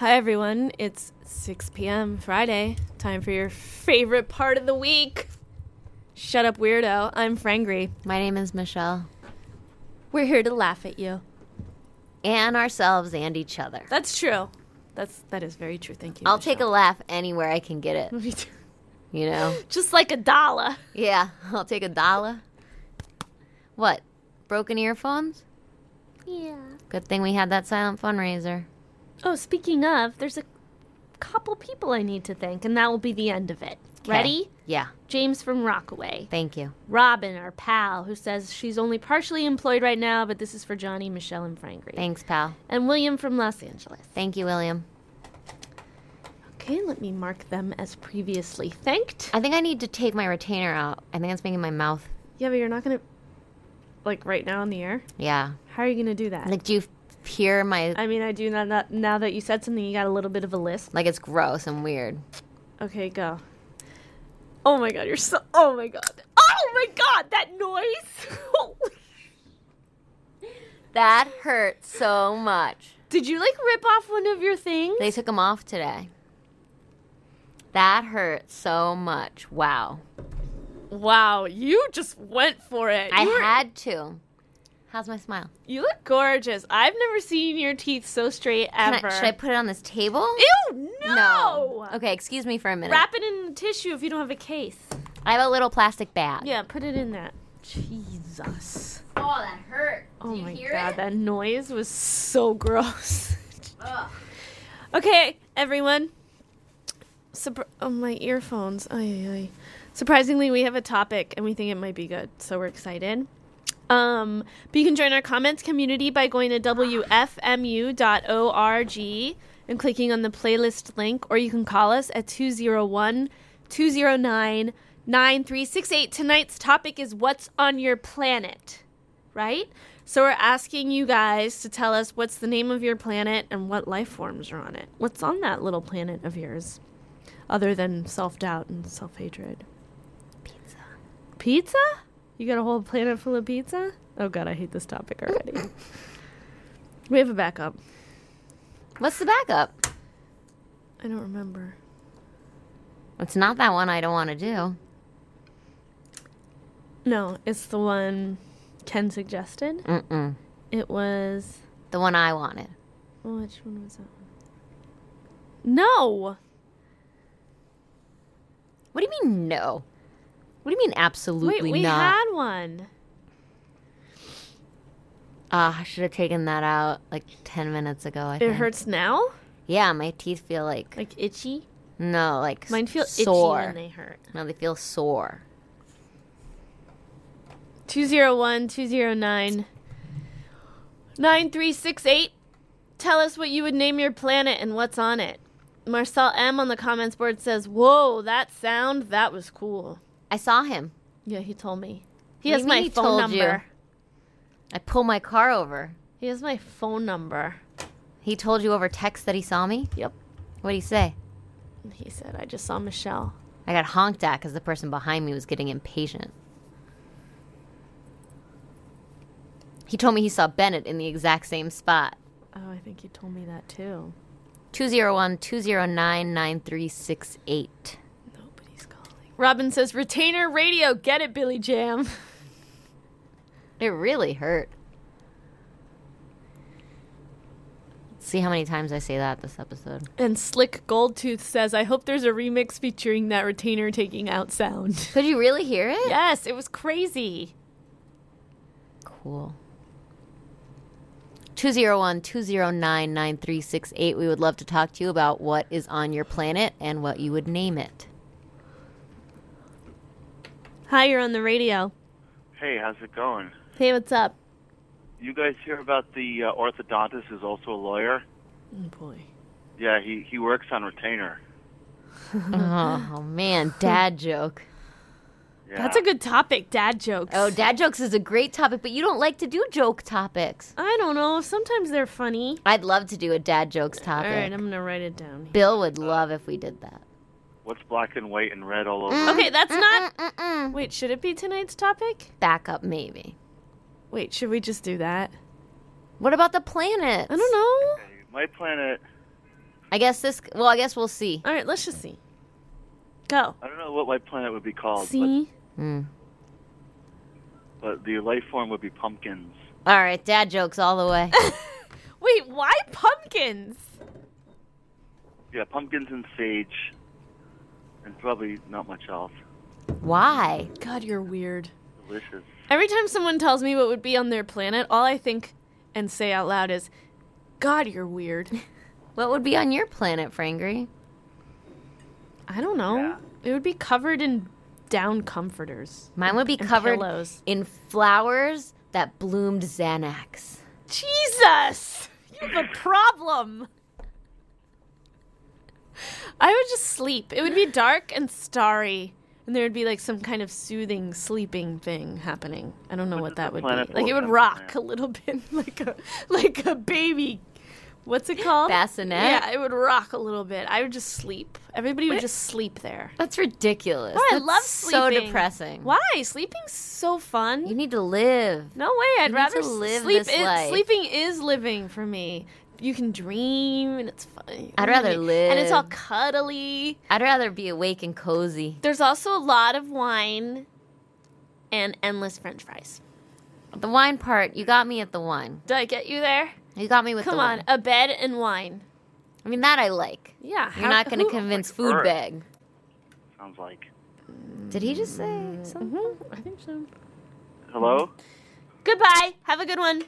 Hi, everyone. It's 6 p.m. Friday. Time for your favorite part of the week. Shut up, weirdo. I'm Frangry. My name is Michelle. We're here to laugh at you. And ourselves and each other. That's true. That is very true. Thank you, I'll Michelle. take a laugh anywhere I can get it. Me too. You know? Just like $1. Yeah, I'll take $1. What? Broken earphones? Yeah. Good thing we had that silent fundraiser. Oh, speaking of, there's a couple people I need to thank, and that will be the end of it. 'Kay. Ready? Yeah, James from Rockaway. thank you. Robin, our pal, who says she's only partially employed right now, but this is for Johnny, Michelle, and Frangry. Thanks, pal. And William from Los Angeles. Thank you, William. Okay, let me mark them as previously thanked. I think I need to take my retainer out. I think it's making my mouth. Yeah, but you're not going to, like, right now on the air? Yeah. How are you going to do that? Like, do you hear my... I mean, I do now that you said something, you got a little bit of a lisp. Like, it's gross and weird. Okay, go. Oh my god, oh my god. Oh my god, that noise! That hurt so much. Did you, like, rip off one of your things? They took them off today. That hurt so much. Wow. Wow, you just went for it. I had to. How's my smile? You look gorgeous. I've never seen your teeth so straight ever. Should I put it on this table? Ew, no! Okay, excuse me for a minute. Wrap it in tissue if you don't have a case. I have a little plastic bag. Yeah, put it in that. Jesus. Oh, that hurt. Oh my god, that noise was so gross. Ugh. Okay, everyone. My earphones. Ay. Surprisingly, we have a topic and we think it might be good, so we're excited. But you can join our comments community by going to wfmu.org and clicking on the playlist link, or you can call us at 201-209-9368. Tonight's topic is what's on your planet, right? So we're asking you guys to tell us what's the name of your planet and what life forms are on it. What's on that little planet of yours, other than self-doubt and self-hatred? Pizza. Pizza? You got a whole planet full of pizza? Oh god, I hate this topic already. We have a backup. What's the backup? I don't remember. It's not that one I don't want to do. No, it's the one Ken suggested. Mm-mm. It was... The one I wanted. Which one was that one? No! What do you mean, no? What do you mean, absolutely Wait, we not? had one. I should have taken that out like 10 minutes ago, I think. It hurts now? Yeah, my teeth feel like... Like itchy? No, like Mine feel sore. itchy when they hurt. No, they feel sore. 201-209-9368. Tell us what you would name your planet and what's on it. Marcel M on the comments board says, whoa, that sound, that was cool. I saw him. Yeah, he told me. He What has do you mean my he phone told number. you? I pulled my car over. He has my phone number. He told you over text that he saw me? Yep. What'd he say? He said, I just saw Michelle. I got honked at because the person behind me was getting impatient. He told me he saw Bennett in the exact same spot. Oh, I think you told me that too. 201-209-9368. Nobody's calling. Robin says, retainer radio. Get it, Billy Jam. It really hurt. See how many times I say that this episode. And Slick Goldtooth says, I hope there's a remix featuring that retainer taking out sound. Could you really hear it? Yes, it was crazy. Cool. 201-209-9368. We would love to talk to you about what is on your planet and what you would name it. Hi, you're on the radio. Hey, how's it going? Hey, what's up? You guys hear about the orthodontist who's also a lawyer? Oh, boy. Yeah, he works on retainer. Oh, man. Dad joke. Yeah. That's a good topic, dad jokes. Oh, dad jokes is a great topic, but you don't like to do joke topics. I don't know. Sometimes they're funny. I'd love to do a dad jokes topic. All right, I'm going to write it down. Bill would love if we did that. What's black and white and red all over? Okay, that's not... Wait, should it be tonight's topic? Backup, maybe. Wait, should we just do that? What about the planets? I don't know. Okay, my planet I guess we'll see. All right, let's just see. Go. I don't know what my planet would be called, See? but the life form would be pumpkins. All right, dad jokes all the way. Wait, why pumpkins? Yeah, pumpkins and sage, and probably not much else. Why? God, you're weird. Delicious. Every time someone tells me what would be on their planet, all I think and say out loud is, God, you're weird. What would be on your planet, Frangry? I don't know. Yeah. It would be covered in down comforters. Mine would be And covered pillows. in flowers that bloomed Xanax. Jesus! You have a problem. I would just sleep. It would be dark and starry. And there would be like some kind of soothing sleeping thing happening. I don't know what that would be. planet Like it would for? rock a little bit like a baby. What's it called? Bassinet? Yeah, it would rock a little bit. I would just sleep. Everybody would just sleep there. That's ridiculous. Oh, I That's love so sleeping. depressing. Why? Sleeping's so fun. You need to live. No way. I'd need rather to live sleep. this life. Sleeping is living for me. You can dream, and it's fun. I'd rather And it's all live. cuddly. I'd rather be awake and cozy. There's also a lot of wine and endless French fries. The wine part, you got me at the wine. Did I get you there? You got me with Come the on, wine. a bed and wine. I mean, that I like. Yeah. You're not going to who- convince like Food Earth. Bag. Sounds like. Did he just say something? I think so. Hello? Goodbye. Have a good one.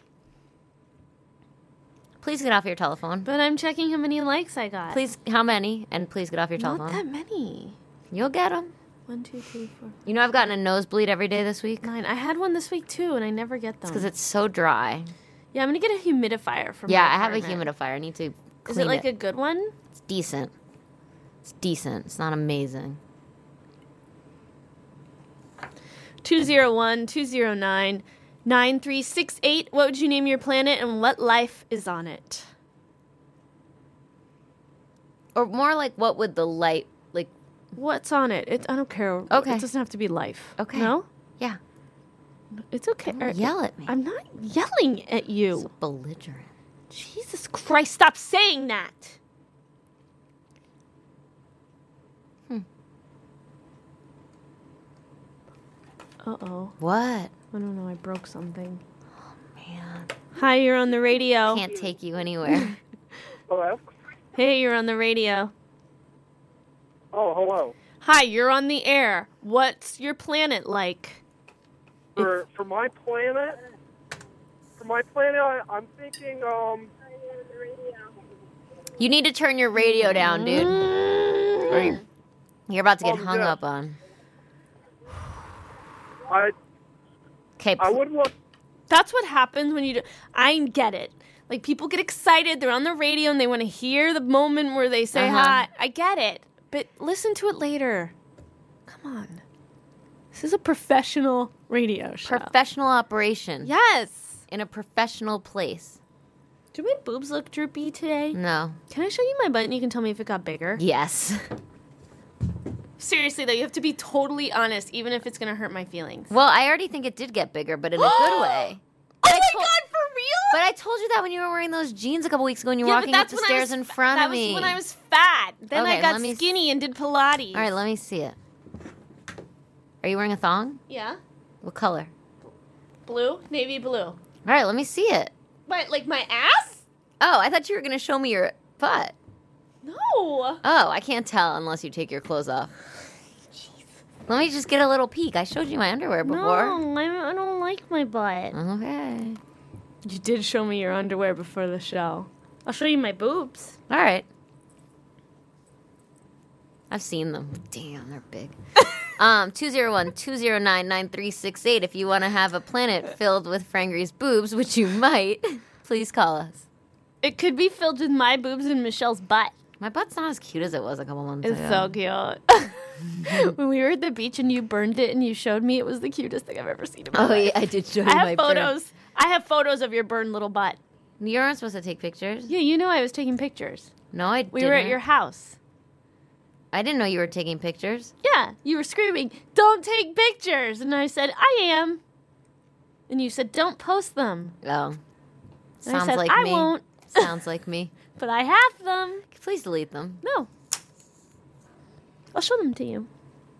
Please get off your telephone. But I'm checking how many likes I got. Please, how many? And please get off your Not telephone. that many. You'll get them. 1, 2, 3, 4, You know, I've gotten a nosebleed every day this week 9. I had one this week too, and I never get them. because it's so dry. Yeah, I'm gonna get a humidifier for Yeah, my I have a apartment. humidifier. I need to clean Is it like a good one? It's decent. It's decent. It's not amazing. 201-209-9368. What would you name your planet and what life is on it? Or more like, what would the light, like, What's on it? I don't care. Okay. It doesn't have to be life. Okay. No? yeah, It's okay. don't yell at me. I'm not yelling at you. so belligerent. Jesus Christ, stop saying that. Uh-oh. What? I don't know. I broke something. Man, Hi, you're on the radio. can't take you anywhere. Hello? Hey, you're on the radio. Oh, hello. Hi, you're on the air. What's your planet like? For my planet, I'm thinking, You need to turn your radio down, dude. Or you're about to get hung yeah. up on. Okay, I would look. That's what happens when you do. I get it. Like, people get excited. They're on the radio and they want to hear the moment where they say Uh-huh. hi. I get it. But listen to it later. Come on. This is a professional radio show. professional operation. Yes. In a professional place. Do my boobs look droopy today? No. Can I show you my butt and you can tell me if it got bigger? Yes. Seriously, though, you have to be totally honest, even if it's going to hurt my feelings. Well, I already think it did get bigger, but in a good way. Oh my told- God, for real? But I told you that when you were wearing those jeans a couple weeks ago and you were Yeah, walking up the stairs in front of me. That was when I was fat. Then Okay, I got let me skinny and did Pilates. All right, let me see it. Are you wearing a thong? Yeah. What color? Blue? Navy blue. All right, let me see it. But, like, my ass? Oh, I thought you were going to show me your butt. No. Oh, I can't tell unless you take your clothes off. Let me just get a little peek. I showed you my underwear before. No, I don't like my butt. Okay. You did show me your underwear before the show. I'll show you my boobs. All right. I've seen them. Damn, they're big. 201-209-9368. If you want to have a planet filled with Frangry's boobs, which you might, please call us. It could be filled with my boobs and Michelle's butt. My butt's not as cute as it was a couple months It's ago. so cute. When we were at the beach and you burned it and you showed me, it was the cutest thing I've ever seen in my Oh, life. yeah, I did show you I my have burn. photos. I have photos of your burned little butt. You weren't supposed to take pictures? Yeah, you know I was taking pictures. No, I didn't. We were at your house. I didn't know you were taking pictures. Yeah, you were screaming, "Don't take pictures!" And I said, "I am." And you said, "Don't post them." Oh. And Sounds I said, like "I me. won't." Sounds like me. But I have them. Please delete them. No. I'll show them to you.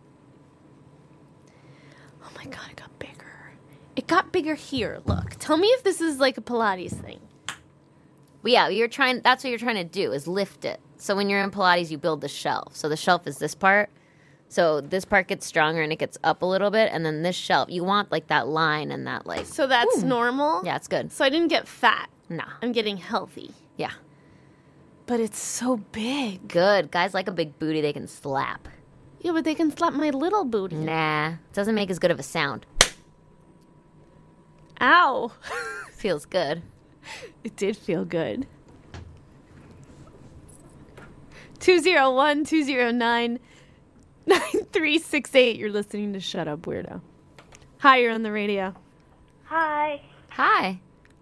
Oh my god, it got bigger. It got bigger here. Look. Tell me if this is like a Pilates thing. But yeah, that's what you're trying to do, is lift it. So when you're in Pilates, you build the shelf. So the shelf is this part. So this part gets stronger and it gets up a little bit. And then this shelf, you want like that line and that like. So that's normal? Yeah, it's good. So I didn't get fat. No. I'm getting healthy. Yeah. But it's so big. Good. Guys like a big booty they can slap. Yeah, but they can slap my little booty. Nah. It doesn't make as good of a sound. Ow. Feels good. It did feel good. 201-209-9368. You're listening to Shut Up, Weirdo. Hi, you're on the radio. Hi. Hi.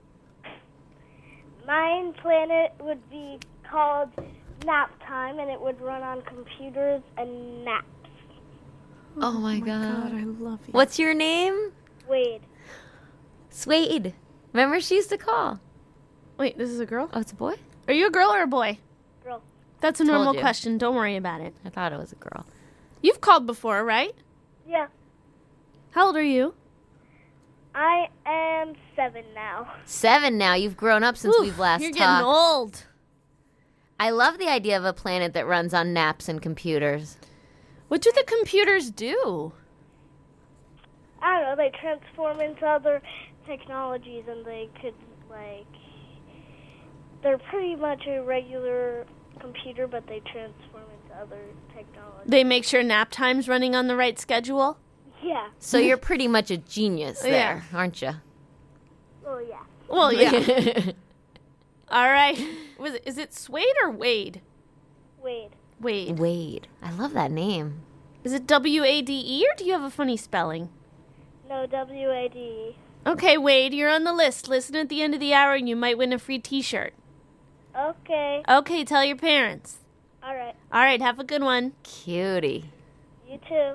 My planet would be called Nap Time, and it would run on computers and naps. Oh my God, I love you. What's your name? Wade. Suede. Remember she used to call. Wait, this is a girl? Oh, it's a boy? Are you a girl or a boy? Girl. That's a Told normal you. question. Don't worry about it. I thought it was a girl. You've called before, right? Yeah. How old are you? I am 7 now. 7 now. You've grown up since Ooh, we've last You're talked. getting old. I love the idea of a planet that runs on naps and computers. What do the computers do? I don't know, they transform into other technologies, and they could, like... They're pretty much a regular computer, but they transform into other technology. They make sure nap time's running on the right schedule? Yeah. So you're pretty much a genius there, Yeah. aren't you? Oh, yeah. Well, yeah. All right. Is it Suede or Wade? Wade. Wade. Wade. I love that name. Is it W-A-D-E or do you have a funny spelling? No, W-A-D. Okay, Wade, you're on the list. Listen at the end of the hour and you might win a free t-shirt. Okay. Okay, tell your parents. All right. All right, have a good one. Cutie. You too.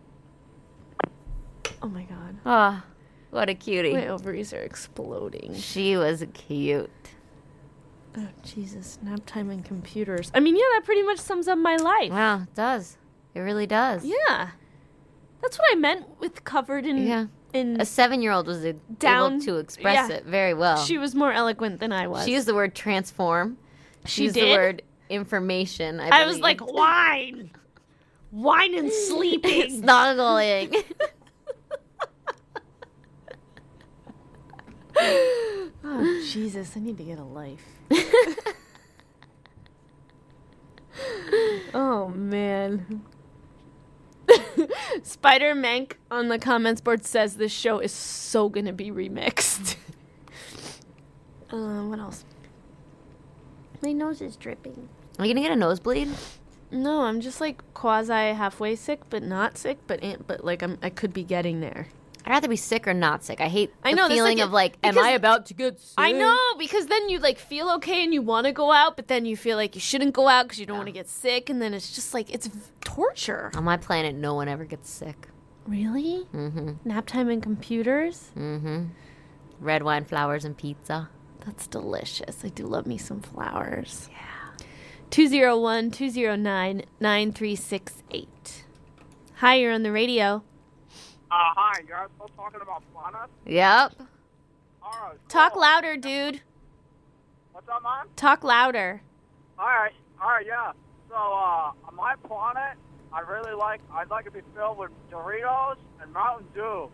Oh my god. Oh, what a cutie. My ovaries are exploding. She was cute. Oh, Jesus. Nap time and computers. I mean, yeah, that pretty much sums up my life. Wow, it does. It really does. Yeah. That's what I meant with covered in... Yeah. in A 7-year-old was Down- able to express yeah. it very well. She was more eloquent than I was. She used the word transform. She used did? the word information. I was believe. like, wine. Wine and sleeping. Snuggling. Oh, Jesus. I need to get a life. Oh, man. Spider Mank on the comments board says this show is so gonna be remixed. What else? My nose is dripping. Are you gonna get a nosebleed? No, I'm just like quasi halfway sick, but not sick, but like I could be getting there. I'd rather be sick or not sick. I hate the I know, that's feeling like of like, am because- I about to get sick? I know, because then you like feel okay and you want to go out, but then you feel like you shouldn't go out because you don't want to get sick, and then it's just like it's torture. On my planet, no one ever gets sick. Really? Mm-hmm. Nap time and computers? Mm-hmm. Red wine, flowers, and pizza. That's delicious. I do love me some flowers. Yeah. 201-209-9368. Hi, you're on the radio. Hi, you guys still talking about planets? Yep. All right. Talk cool. louder, dude. What's up, man? Talk louder. All right, yeah. So, on my planet, I'd like it to be filled with Doritos and Mountain Dew.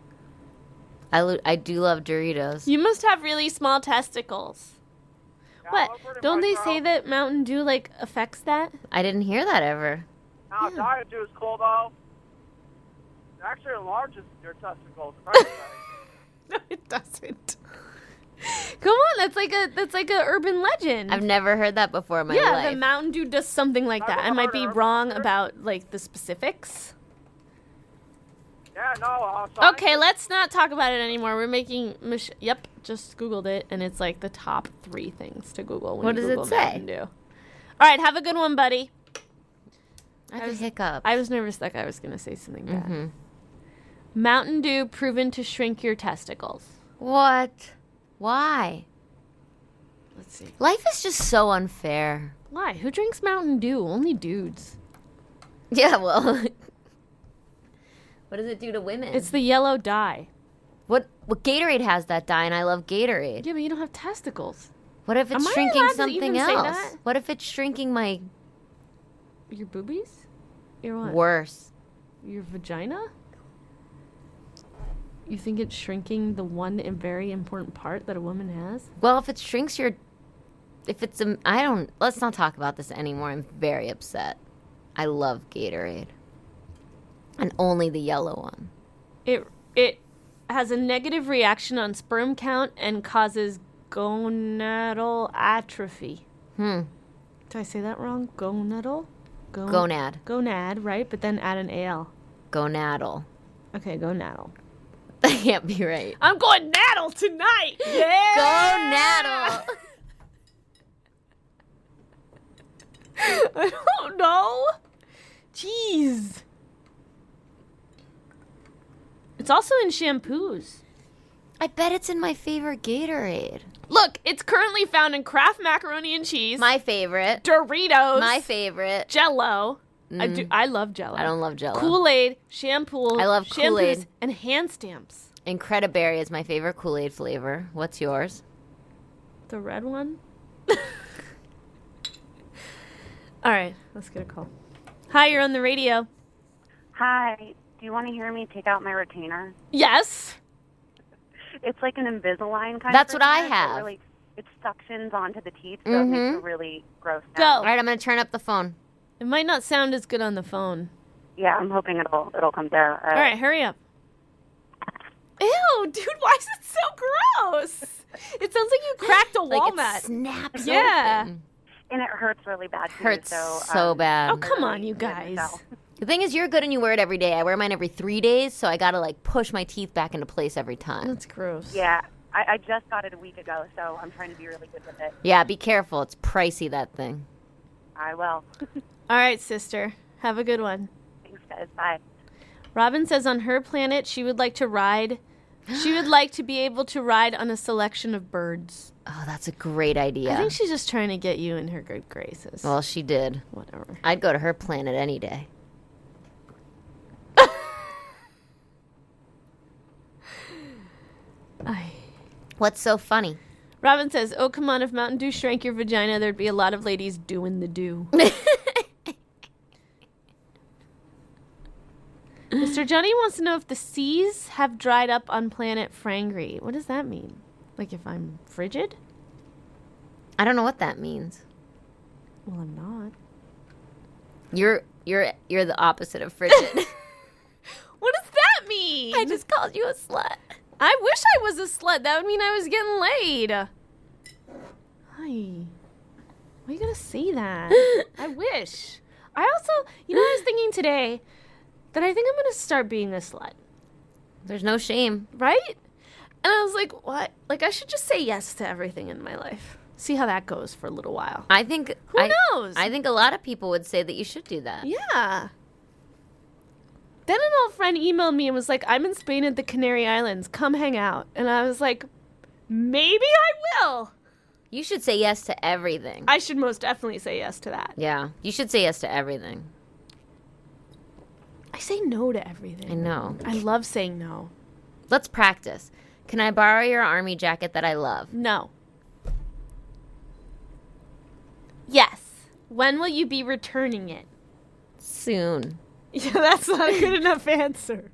I do love Doritos. You must have really small testicles. Yeah, What? look pretty Don't they much, say bro. that Mountain Dew like affects that? I didn't hear that ever. Now, Diet Dew is cool, though. It actually enlarges your testicles. Right? No, it doesn't. Come on, that's like a urban legend. I've never heard that before in my yeah, life. the Mountain Dew does something like that. I Never might heard be of urban wrong legend? about like the specifics. Yeah, no. So Okay, let's not talk about it anymore. We're making yep, just Googled it and it's like the top 3 things to Google when What you does it Google say? Mountain Dew. All right, have a good one, buddy. I have a hiccup. I was nervous that I was going to say something bad. Mm-hmm. Mountain Dew proven to shrink your testicles. What? Why? Let's see. Life is just so unfair. Why? Who drinks Mountain Dew? Only dudes. Yeah, well. What does it do to women? It's the yellow dye. What Gatorade has that dye, and I love Gatorade. Yeah, but you don't have testicles. What if it's Am I shrinking allowed to something even say else? that? What if it's shrinking my Your boobies? Your what? worse? Your vagina? You think it's shrinking the one and very important part that a woman has? Well, if it shrinks your, let's not talk about this anymore. I'm very upset. I love Gatorade, and only the yellow one. It has a negative reaction on sperm count and causes gonadal atrophy. Did I say that wrong? Gonadal? Gonad. Gonad, right? But then add an AL. Gonadal. Okay, gonadal. That can't be right. I'm going naddle tonight. Yeah. Gonadal. I don't know. Jeez. It's also in shampoos. I bet it's in my favorite Gatorade. Look, it's currently found in Kraft macaroni and cheese, My favorite. Doritos, My favorite. Jello. I love Jello. I don't love Jello. Kool-Aid, shampoo. I love shampoos, Kool-Aid. and hand stamps. Incrediberry is my favorite Kool-Aid flavor. What's yours? The red one. All right, let's get a call. Hi, you're on the radio. Hi. Do you want to hear me take out my retainer? Yes. It's like an Invisalign kind That's of what I retainer, have. so really, it suctions onto the teeth, so it makes it really gross. Go. All right, I'm going to turn up the phone. It might not sound as good on the phone. Yeah, I'm hoping it'll come there. All right, hurry up. Ew, dude, why is it so gross? It sounds like you cracked a walnut. Like it snaps Yeah. open. And it hurts really bad, too. Hurts so bad. Oh, come on, you guys. The thing is, you're good and you wear it every day. I wear mine every 3 days, so I got to, push my teeth back into place every time. That's gross. Yeah, I just got it a week ago, so I'm trying to be really good with it. Yeah, be careful. It's pricey, that thing. I will. All right, sister. Have a good one. Thanks, guys. Bye. Robin says on her planet she would like to ride. She would like to be able to ride on a selection of birds. Oh, that's a great idea. I think she's just trying to get you in her good graces. Well, she did. Whatever. I'd go to her planet any day. What's so funny? Robin says, oh, come on, if Mountain Dew shrank your vagina, there'd be a lot of ladies doing the do. Mr. Johnny wants to know if the seas have dried up on planet Frangry. What does that mean? Like if I'm frigid? I don't know what that means. Well, I'm not. You're the opposite of frigid. What does that mean? I just called you a slut. I wish I was a slut. That would mean I was getting laid. Hi. Why are you going to say that? I wish. I also, I was thinking today that I think I'm going to start being a slut. There's no shame. Right? And I was like, what? Like, I should just say yes to everything in my life. See how that goes for a little while. I think... Who knows? I think a lot of people would say that you should do that. Yeah. Then an old friend emailed me and was like, I'm in Spain at the Canary Islands. Come hang out. And I was like, maybe I will. You should say yes to everything. I should most definitely say yes to that. Yeah. You should say yes to everything. I say no to everything. I know. I love saying no. Let's practice. Can I borrow your army jacket that I love? No. Yes. When will you be returning it? Soon. Yeah, that's not a good enough answer.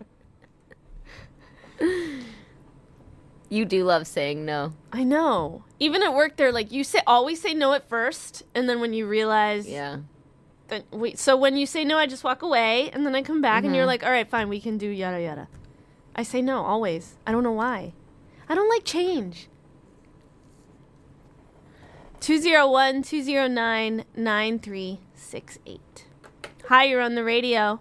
You do love saying no. I know. Even at work, they're like, always say no at first, and then when you realize... Yeah. So when you say no, I just walk away, and then I come back, and you're like, all right, fine, we can do yada yada. I say no, always. I don't know why. I don't like change. 201-209-9368. Hi, you're on the radio.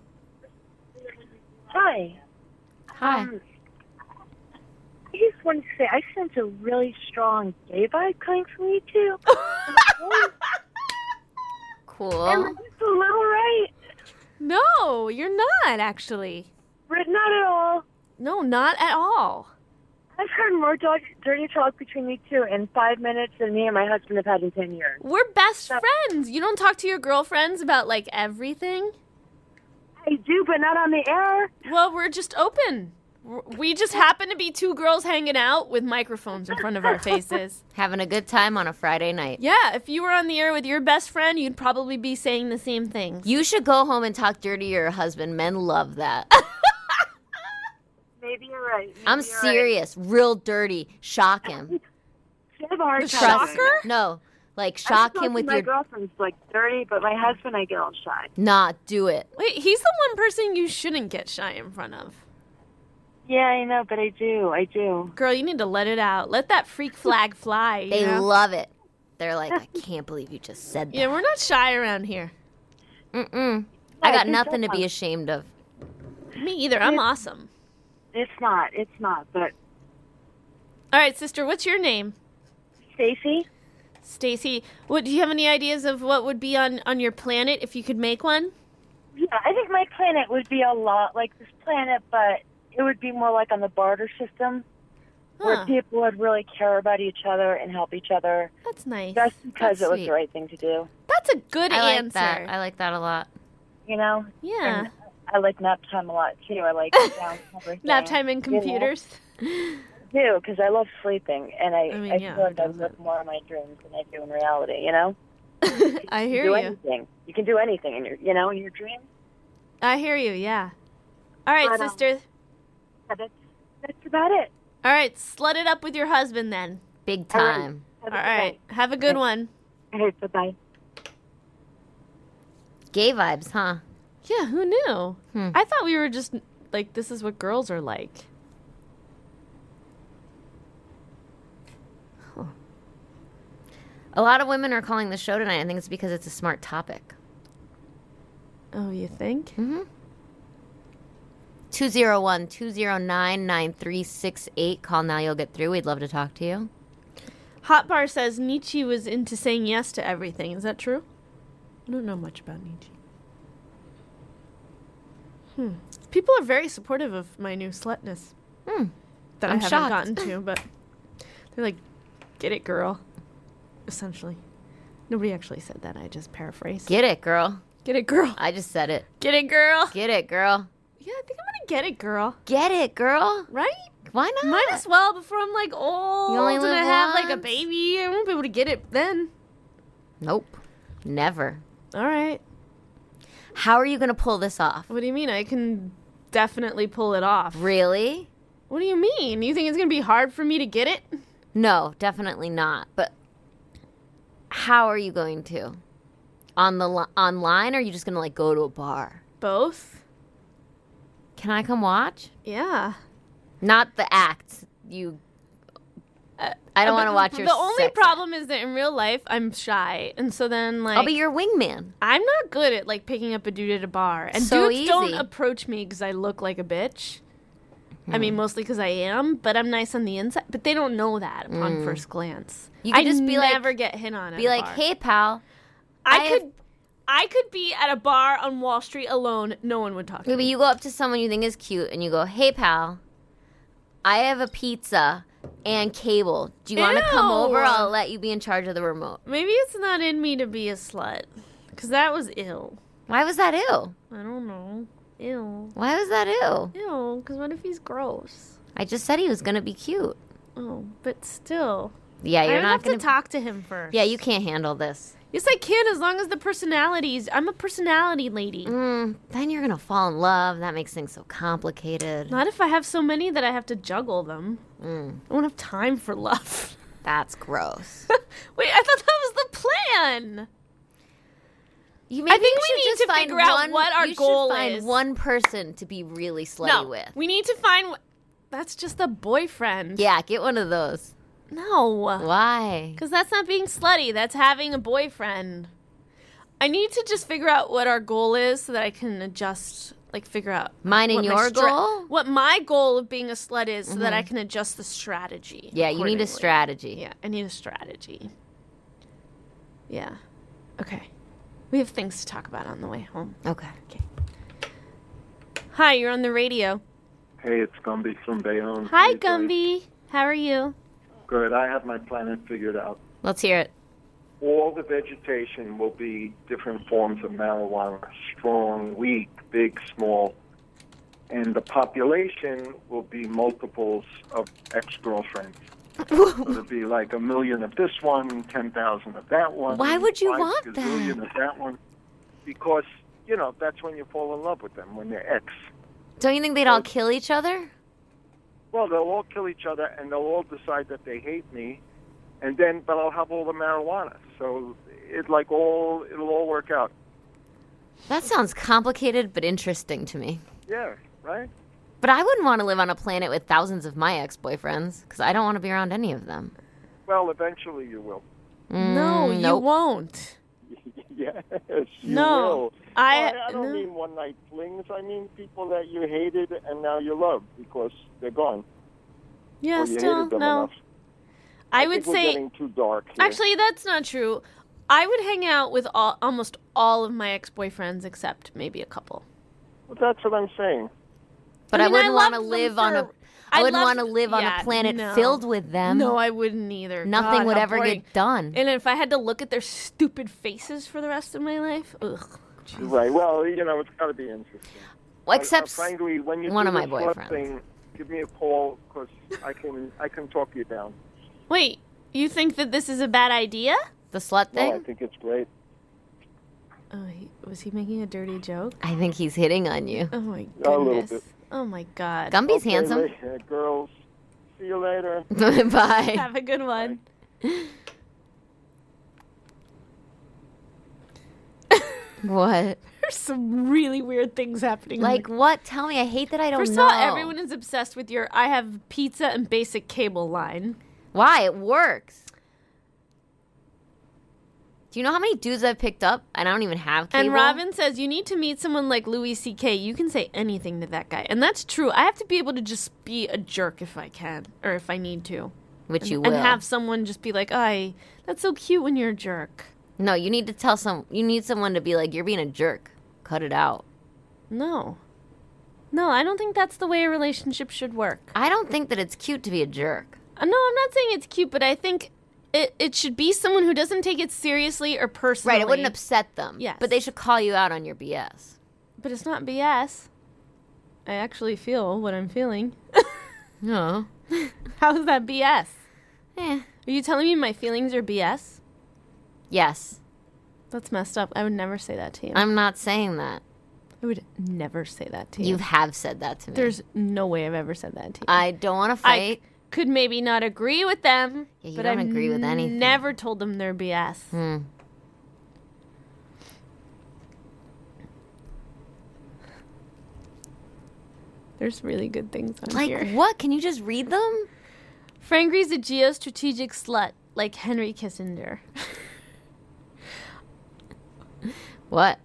Hi. Hi. I just wanted to say I sense a really strong gay vibe coming from you two. Cool. Am I just a little right? No, you're not, actually. But not at all. No, not at all. I've heard more dirty talk between you two in 5 minutes than me and my husband have had in 10 years. We're best friends. You don't talk to your girlfriends about, like, everything? I do, but not on the air. Well, we're just open. We just happen to be two girls hanging out with microphones in front of our faces. Having a good time on a Friday night. Yeah, if you were on the air with your best friend, you'd probably be saying the same things. You should go home and talk dirty to your husband. Men love that. Maybe you're right. I'm serious. Real dirty. Shock him. I have a hard The time shocker? doing that. No. Like, shock him with my your... girlfriend's like dirty, but my husband, I get all shy. Nah, do it. Wait, he's the one person you shouldn't get shy in front of. Yeah, I know, but I do. Girl, you need to let it out. Let that freak flag fly. You They know? love it. They're like, I can't believe you just said that. Yeah, we're not shy around here. Mm-mm. I got it's nothing to not. be ashamed of. Me either. I'm awesome. It's not, but All right, sister, what's your name? Stacy? Stacy. What do you have any ideas of what would be on your planet if you could make one? Yeah, I think my planet would be a lot like this planet, but it would be more like on the barter system, where Huh. people would really care about each other and help each other, That's nice. just because That's it was sweet. the right thing to do. That's a good I like answer. that. I like that a lot. You know? Yeah. And I like nap time a lot, too. I like down everything. Nap time and you know? computers. I do, because I love sleeping, and I mean, yeah, feel like I does live it? more in my dreams than I do in reality, you know? I You hear do you. anything. You can do anything in your dreams. I hear you, yeah. All right, But, sister. Yeah, that's about it. All right, slut it up with your husband then. Big All right. time. All right. Have a good one. All right, bye-bye. Gay vibes, huh? Yeah, who knew? Hmm. I thought we were just like, this is what girls are like. A lot of women are calling the show tonight. I think it's because it's a smart topic. Oh, you think? Mm-hmm. 201-209-9368. Call now, you'll get through. We'd love to talk to you. Hot Bar says Nietzsche was into saying yes to everything. Is that true? I don't know much about Nietzsche. People are very supportive of my new slutness that I I'm haven't shocked. gotten to, but they're like, get it, girl. Essentially. Nobody actually said that. I just paraphrased. Get it, girl. Get it, girl. I just said it. Get it, girl. Get it, girl. Yeah, I think I'm going to get it, girl. Get it, girl. Right? Why not? Might as well before I'm like old You only and live I have like a once. baby. I won't be able to get it then. Nope. Never. All right. How are you going to pull this off? What do you mean? I can definitely pull it off. Really? What do you mean? You think it's going to be hard for me to get it? No, definitely not. But how are you going to? Online, or are you just going to like go to a bar? Both? Can I come watch? Yeah. Not the act. I don't want to watch your The only sex problem is that in real life, I'm shy. And so then, act. like, I'll be your wingman. I'm not good at, like, picking up a dude at a bar. And So dudes don't easy. approach me because I look like a bitch. I mean, mostly because I am, but I'm nice on the inside. But they don't know that upon first glance. You could I just be like- never get hit on at Be a like, bar. hey, pal. I could be at a bar on Wall Street alone. No one would talk to Maybe me. you go up to someone you think is cute and you go, hey, pal, I have a pizza and cable. Do you want to come Ew. over? I'll let you be in charge of the remote. Maybe it's not in me to be a slut. Because that was ill. Why was that ill? I don't know. Ew. Why was that ill? Ew. Because what if he's gross? I just said he was going to be cute. Oh, but still. Yeah, I you're would not have going to talk to him first. Yeah, you can't handle this. Yes, I can, as long as the personalities. I'm a personality lady. Then you're going to fall in love. That makes things so complicated. Not if I have so many that I have to juggle them. I don't have time for love. That's gross. Wait, I thought that was the plan. You I think we should need just to find figure out one- what our you goal should find is. one person to be really slutty with. We need to find... That's just a boyfriend. Yeah, get one of those. No. Why? Because that's not being slutty. That's having a boyfriend. I need to just figure out what our goal is so that I can adjust, like figure out. Mine and what my your goal? What my goal of being a slut is so that I can adjust the strategy. Yeah, you need a accordingly. strategy. Yeah, I need a strategy. Yeah. Okay. We have things to talk about on the way home. Okay. Hi, you're on the radio. Hey, it's Gumby from Bayonne. Hi, Hey, guys. Gumby. How are you? Good. I have my planet figured out. Let's hear it. All the vegetation will be different forms of marijuana, strong, weak, big, small. And the population will be multiples of ex-girlfriends. So there'll be like 1 million of this one, 10,000 of that one. Why would you 5 want gazillion that? of that one. Because, you know, that's when you fall in love with them, when they're ex. Don't you think they'd all kill each other? Well, they'll all kill each other, and they'll all decide that they hate me, and then, but I'll have all the marijuana. So it'll all work out. That sounds complicated but interesting to me. Yeah, right? But I wouldn't want to live on a planet with thousands of my ex-boyfriends because I don't want to be around any of them. Well, eventually you will. No, you nope. won't. Yes, you No, will. I don't mean one-night flings. I mean people that you hated and now you love because they're gone. Yeah, or you still, hated them no. enough. I think would we're say, getting too dark here. actually, that's not true. I would hang out with almost all of my ex-boyfriends except maybe a couple. Well, that's what I'm saying. But I I mean, wouldn't I want to loved them live on a. for- I I wouldn't loved- want to live on yeah, a planet no. filled with them. No, I wouldn't either. Nothing God, would how ever boring. get done. And if I had to look at their stupid faces for the rest of my life, ugh. Jesus. Right. Well, you know, it's got to be interesting. Well, except frankly, when you one do of my this slut boyfriends. thing, give me a call because I can talk you down. Wait, you think that this is a bad idea? the slut No, I thing. think it's great. Oh, was he making a dirty joke? I think he's hitting on you. Oh my A little goodness. bit. Oh my God. Gumby's Okay, handsome. girls. See you later. Bye. Have a good one. What? There's some really weird things happening. Like what? Tell me. I hate that I don't First of know. all, everyone is obsessed with your I have pizza and basic cable line. Why? It works. Do you know how many dudes I've picked up and I don't even have cable? And Robin says, you need to meet someone like Louis C.K. You can say anything to that guy. And that's true. I have to be able to just be a jerk if I can, or if I need to. Which you will. And have someone just be like, that's so cute when you're a jerk. No, you need to tell you need someone to be like, you're being a jerk. Cut it out. No. No, I don't think that's the way a relationship should work. I don't think that it's cute to be a jerk. No, I'm not saying it's cute, but I think it should be someone who doesn't take it seriously or personally. Right, it wouldn't upset them. Yes. But they should call you out on your BS. But it's not BS. I actually feel what I'm feeling. No. How is that BS? Eh. Are you telling me my feelings are BS? Yes. That's messed up. I would never say that to you. I'm not saying that. I would never say that to you. You have said that to me. There's no way I've ever said that to you. I don't want to fight. I could maybe not agree with them, Yeah, you but don't I've agree with anything. never told them they're BS. There's really good things on Like here. what? Can you just read them? Frangry's a geostrategic slut, like Henry Kissinger. What?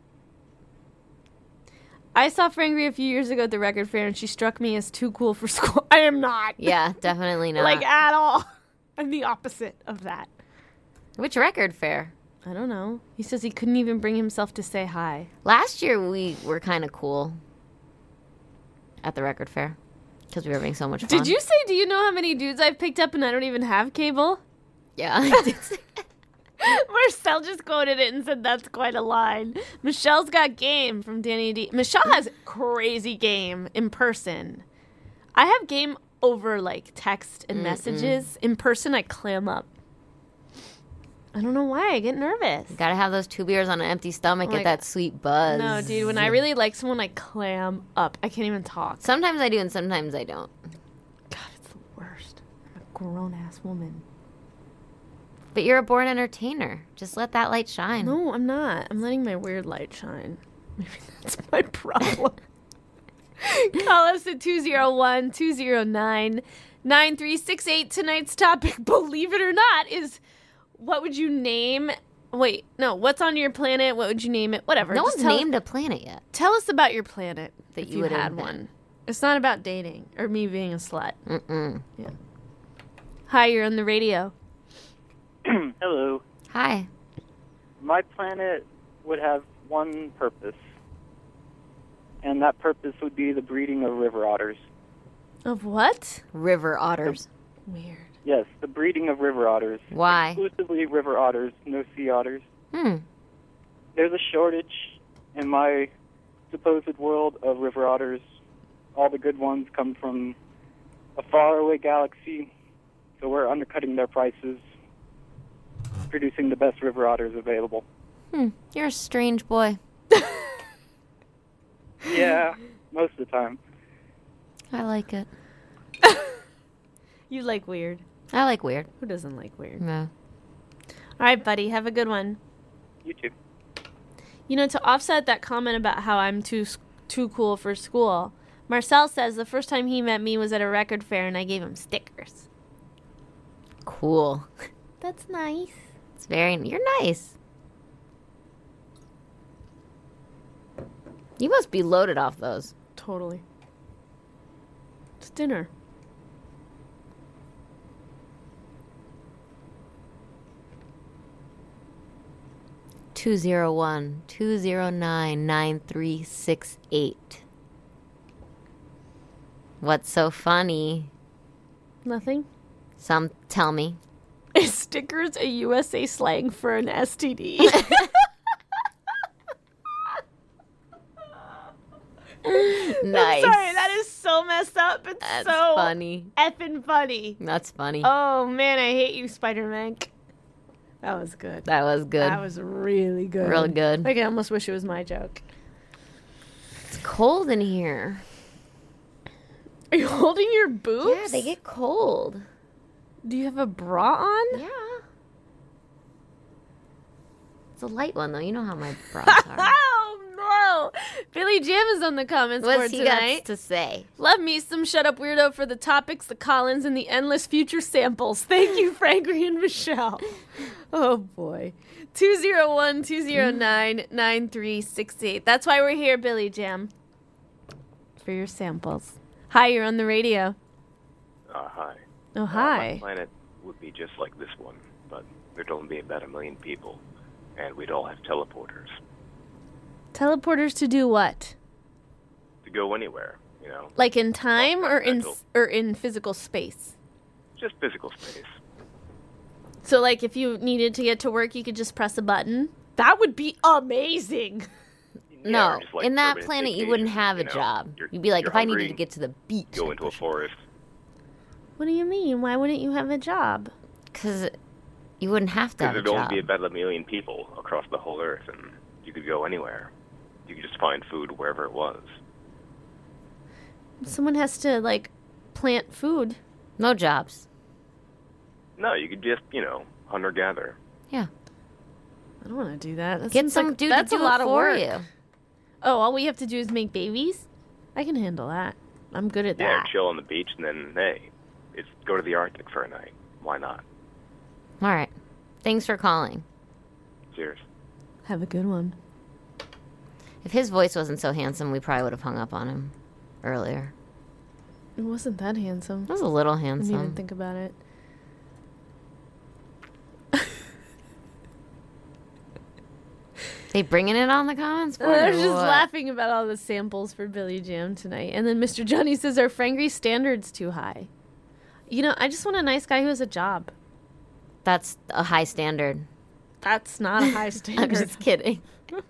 I saw Frangry a few years ago at the record fair, and she struck me as too cool for school. I am not. Yeah, definitely not. Like, at all. I'm the opposite of that. Which record fair? I don't know. He says he couldn't even bring himself to say hi. Last year we were kind of cool at the record fair because we were having so much fun. Did you say, do you know how many dudes I've picked up and I don't even have cable? Yeah, I did say that. Marcel just quoted it and said that's quite a line. Michelle's got game from Danny D. Michelle has crazy game in person. I have game over like text and messages. In person, I clam up. I don't know why. I get nervous. Gotta have those 2 beers on an empty stomach, Oh my get that sweet buzz. No, dude, when I really like someone, I clam up. I can't even talk. Sometimes I do and sometimes I don't. God, it's the worst. I'm a grown-ass woman. But you're a born entertainer. Just let that light shine. No, I'm not. I'm letting my weird light shine. Maybe that's my problem. Call us at 201-209-9368. Tonight's topic, believe it or not, is what would you name... Wait, no, what's on your planet? What would you name it? Whatever. No Just one's named a planet yet. Tell us about your planet That if you you would had invent. one. It's not about dating or me being a slut. Mm-mm. Yeah. Hi, you're on the radio. Hello. Hi. My planet would have one purpose, and that purpose would be the breeding of river otters. Of what? River otters. Weird. Yes, the breeding of river otters. Why? Exclusively river otters, no sea otters. Hmm. There's a shortage in my supposed world of river otters. All the good ones come from a faraway galaxy, so we're undercutting their prices, producing the best river otters available. You're a strange boy. Yeah, most of the time. I like it. You like weird. I like weird. Who doesn't like weird? No. All right, buddy. Have a good one. You too. You know, to offset that comment about how I'm too cool for school, Marcel says the first time he met me was at a record fair and I gave him stickers. Cool. That's nice. It's very... You're nice. You must be loaded off those. Totally. It's dinner. Two 209-9368. What's so funny? Nothing. Some tell me. Is stickers a USA slang for an STD? Nice. I'm sorry, that is so messed up. It's That's so funny. effing funny. That's funny. Oh man, I hate you, Spider-Man. That was good. That was good. That was really good. Real good. Like, I almost wish it was my joke. It's cold in here. Are you holding your boobs? Yeah, they get cold. Do you have a bra on? Yeah. It's a light one, though. You know how my bras are. Oh, no. Billy Jam is on the comments board What's he tonight. got to say? Love me some Shut Up Weirdo for the topics, the Collins, and the endless future samples. Thank you, Frankie and Michelle. Oh, boy. 201-209-9368. That's why we're here, Billy Jam. For your samples. Hi, you're on the radio. Hi. Oh, My hi. planet would be just like this one, but there'd only be about 1 million people, and we'd all have teleporters Teleporters to do what? to go anywhere, you know? Like in time or mental. in physical space? Just physical space. So, like, if you needed to get to work, you could just press a button? That would be amazing. No, or just, like, in that permanent planet, you wouldn't vacation, have a you know? job. You're- You'd be like, you're if I needed hungry, to get to the beach. Go into a forest. What do you mean? Why wouldn't you have a job? Because you wouldn't have to have Because a there'd only job. be about 1 million people across the whole Earth, and you could go anywhere. You could just find food wherever it was. Someone has to, like, plant food. No jobs. No, you could just, you know, hunter-gatherer. Yeah. I don't want to do that. That Get seems some like, dude that's to do a lot it of for work. you. Oh, all we have to do is make babies? I can handle that. I'm good at Yeah, that. chill on the beach, and then, hey, it's go to the Arctic for a night. Why not? All right. Thanks for calling. Cheers. Have a good one. If his voice wasn't so handsome, we probably would have hung up on him earlier. It wasn't that handsome. It was a little I didn't even handsome. think about it. They bringing it on the comments board? I or was just what? laughing about all the samples for Billy Jam tonight. And then Mr. Johnny says, are Frangry standards too high? You know, I just want a nice guy who has a job. That's a high standard. That's not a high standard. I'm just kidding.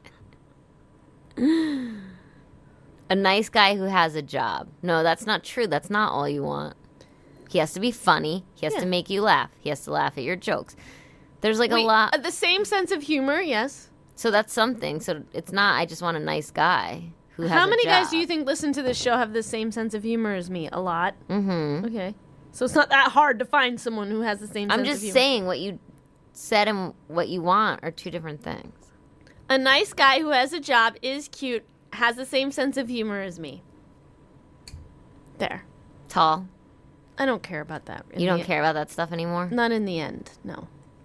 A nice guy who has a job. No, that's not true. That's not all you want. He has to be funny. He has to make you laugh. He has to laugh at your jokes. There's like Wait, a lot. the same sense of humor, yes. So that's something. So it's not, I just want a nice guy who has How a many guys job. do you think listen to this show have the same sense of humor as me? A lot? Mm-hmm. Okay. So it's not that hard to find someone who has the same I'm sense just of humor. saying what you said and what you want are two different things. A nice guy who has a job, is cute, has the same sense of humor as me. There. Tall. I don't care about that. You don't care about that stuff anymore? Not in the end, no.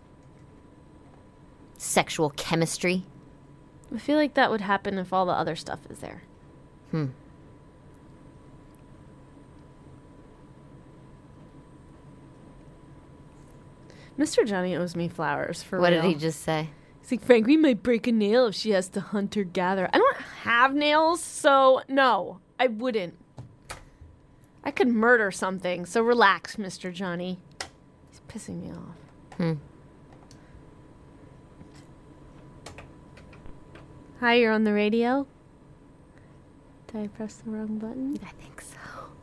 Sexual chemistry. I feel like that would happen if all the other stuff is there. Mr. Johnny owes me flowers for What real. did he just say? He's like, Frank, we might break a nail if she has to hunt or gather. I don't have nails, so no, I wouldn't. I could murder something, so relax, Mr. Johnny. He's pissing me off. Hi, you're on the radio? Did I press the wrong button? I think so.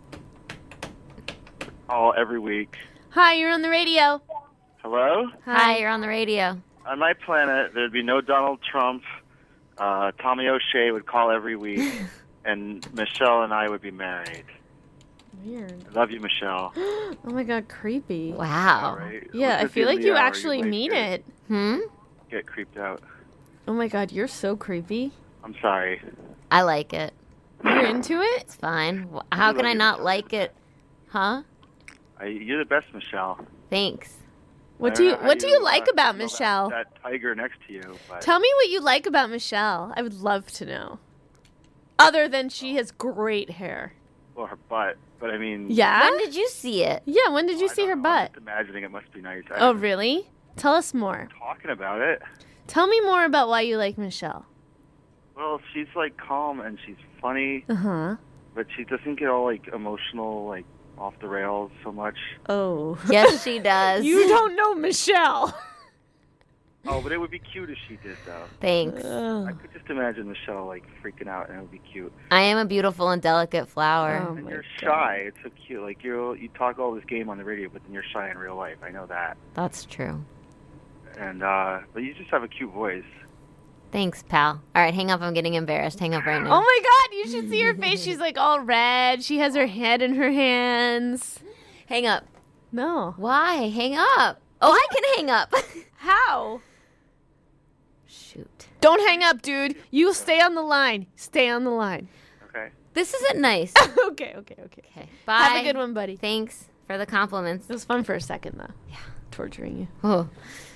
Oh, every week. Hi, you're on the radio. Hello? Hi, you're on the radio. On my planet, there'd be no Donald Trump. Tommy O'Shea would call every week, and Michelle and I would be married. Weird. I love you, Michelle. Oh my god, creepy. Wow. Right? Yeah, I feel like you actually mean it. Get creeped out. Oh my god, you're so creepy. I'm sorry. I like it. You're into it? It's fine. How can I not like it? Huh? You're the best, Michelle. Thanks. What do you like about Michelle? That tiger next to you. But Tell me what you like about Michelle. I would love to know. Other than she has great hair. Well, her butt. But I mean... Yeah? When did you see it? Yeah, when did you see her butt? I'm just imagining it must be nice. Oh, really? Tell us more. Talking about it. Tell me more about why you like Michelle. Well, she's like calm and she's funny. Uh-huh. But she doesn't get all like emotional, like off the rails so much. Oh. Yes, she does. You don't know Michelle. Oh, but it would be cute if she did, though. Thanks. I could just imagine Michelle like freaking out, and it would be cute. I am a beautiful and delicate flower. Oh, And my you're God. shy. It's so cute. Like you talk all this game on the radio, but then you're shy in real life. I know that. That's true. And but you just have a cute voice. Thanks, pal. All right, hang up. I'm getting embarrassed. Hang up right now. Oh my god, you should see her face. She's like all red. She has her head in her hands. Hang up. No. Why? Hang up. Oh, I can hang up. How? Shoot. Don't hang up, dude. You stay on the line. Stay on the line. Okay. This isn't nice. Okay. Okay. Bye. Have a good one, buddy. Thanks for the compliments. It was fun for a second, though. Yeah. Torturing you. Oh.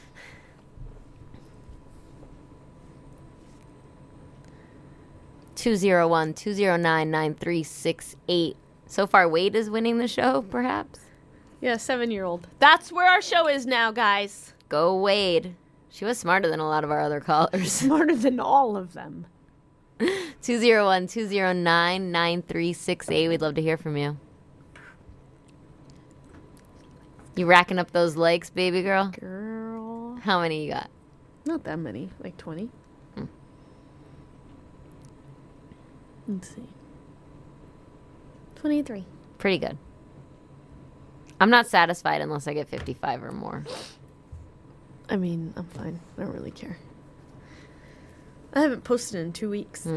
(201-209-9368). So far, Wade is winning the show, perhaps? Yeah, 7-year-old. That's where our show is now, guys. Go Wade. She was smarter than a lot of our other callers. Smarter than all of them. 201-209-9368. We'd love to hear from you. You racking up those likes, baby girl? Girl. How many you got? Not that many. Like 20. Let's see. 23. Pretty good. I'm not satisfied unless I get 55 or more. I mean, I'm fine. I don't really care. I haven't posted in 2 weeks.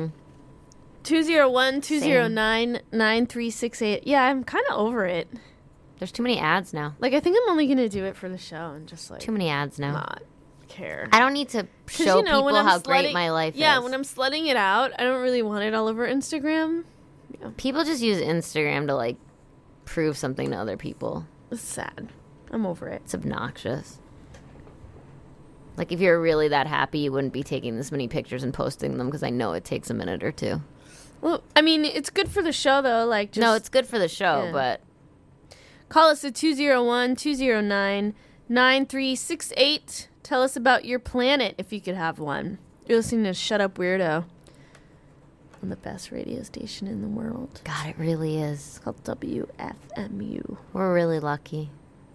201-209-9368. Yeah, I'm kind of over it. There's too many ads now. Like, I think I'm only going to do it for the show and just, like... Too many ads now. Not care. I don't need to show people how great my life is. Yeah, when I'm sledding it out, I don't really want it all over Instagram. Yeah. People just use Instagram to, like, prove something to other people. It's sad. I'm over it. It's obnoxious. Like, if you're really that happy, you wouldn't be taking this many pictures and posting them because I know it takes a minute or two. Well, I mean, it's good for the show, though. Like, just, no, it's good for the show, yeah. but... Call us at 201-209-9368. Tell us about your planet, if you could have one. You're listening to Shut Up Weirdo on the best radio station in the world. God, it really is. It's called WFMU. We're really lucky.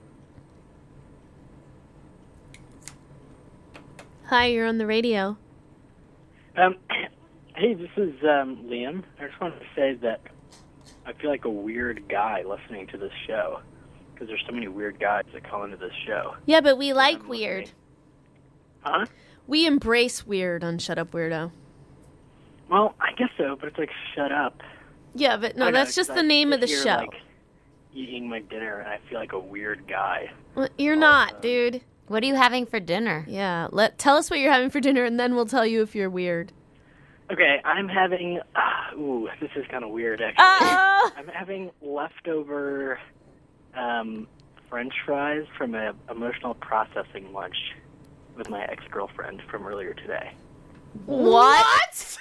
Hi, you're on the radio. Hey, this is Liam. I just wanted to say that I feel like a weird guy listening to this show because there's so many weird guys that call into this show. Yeah, but we like weird. Huh? We embrace weird on Shut Up Weirdo. Well, I guess so, but it's like, shut up. Yeah, but no, that's just the name of the You're, show. like, eating my dinner, and I feel like a weird guy. Well, you're not, dude. What are you having for dinner? Yeah, tell us what you're having for dinner, and then we'll tell you if you're weird. Okay, I'm having... ooh, this is kind of weird, actually. I'm having leftover French fries from an emotional processing lunch with my ex-girlfriend from earlier today. What?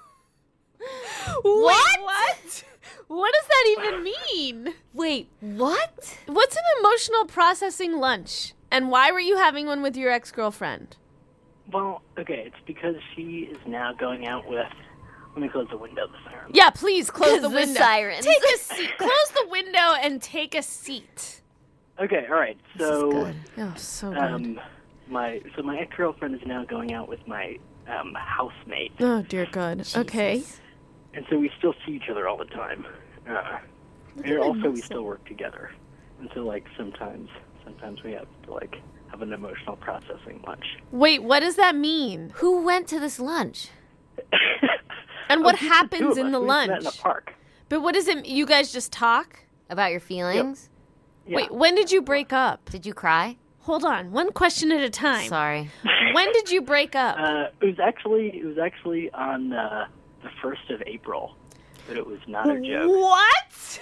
What? What does that even mean? Wait, what? What's an emotional processing lunch? And why were you having one with your ex-girlfriend? Well, okay, it's because she is now going out with Let me close the window. The siren. Yeah, please close the window. sirens. Take a seat. Close the window and take a seat. Okay, all right. So, Oh, so good. my ex-girlfriend is now going out with my housemate. Oh, dear God. Okay. And so we still see each other all the time. And also we still work together. And so, like, sometimes we have to, like, have an emotional processing lunch. Wait, what does that mean? Who went to this lunch? And what just the two happens of in us. the We lunch? met in the park. But what is it? You guys just talk? About your feelings? Yeah. Wait, when did you break up? Did you cry? Hold on, one question at a time. Sorry. When did you break up? It was actually on the 1st of April, but it was not a joke. What?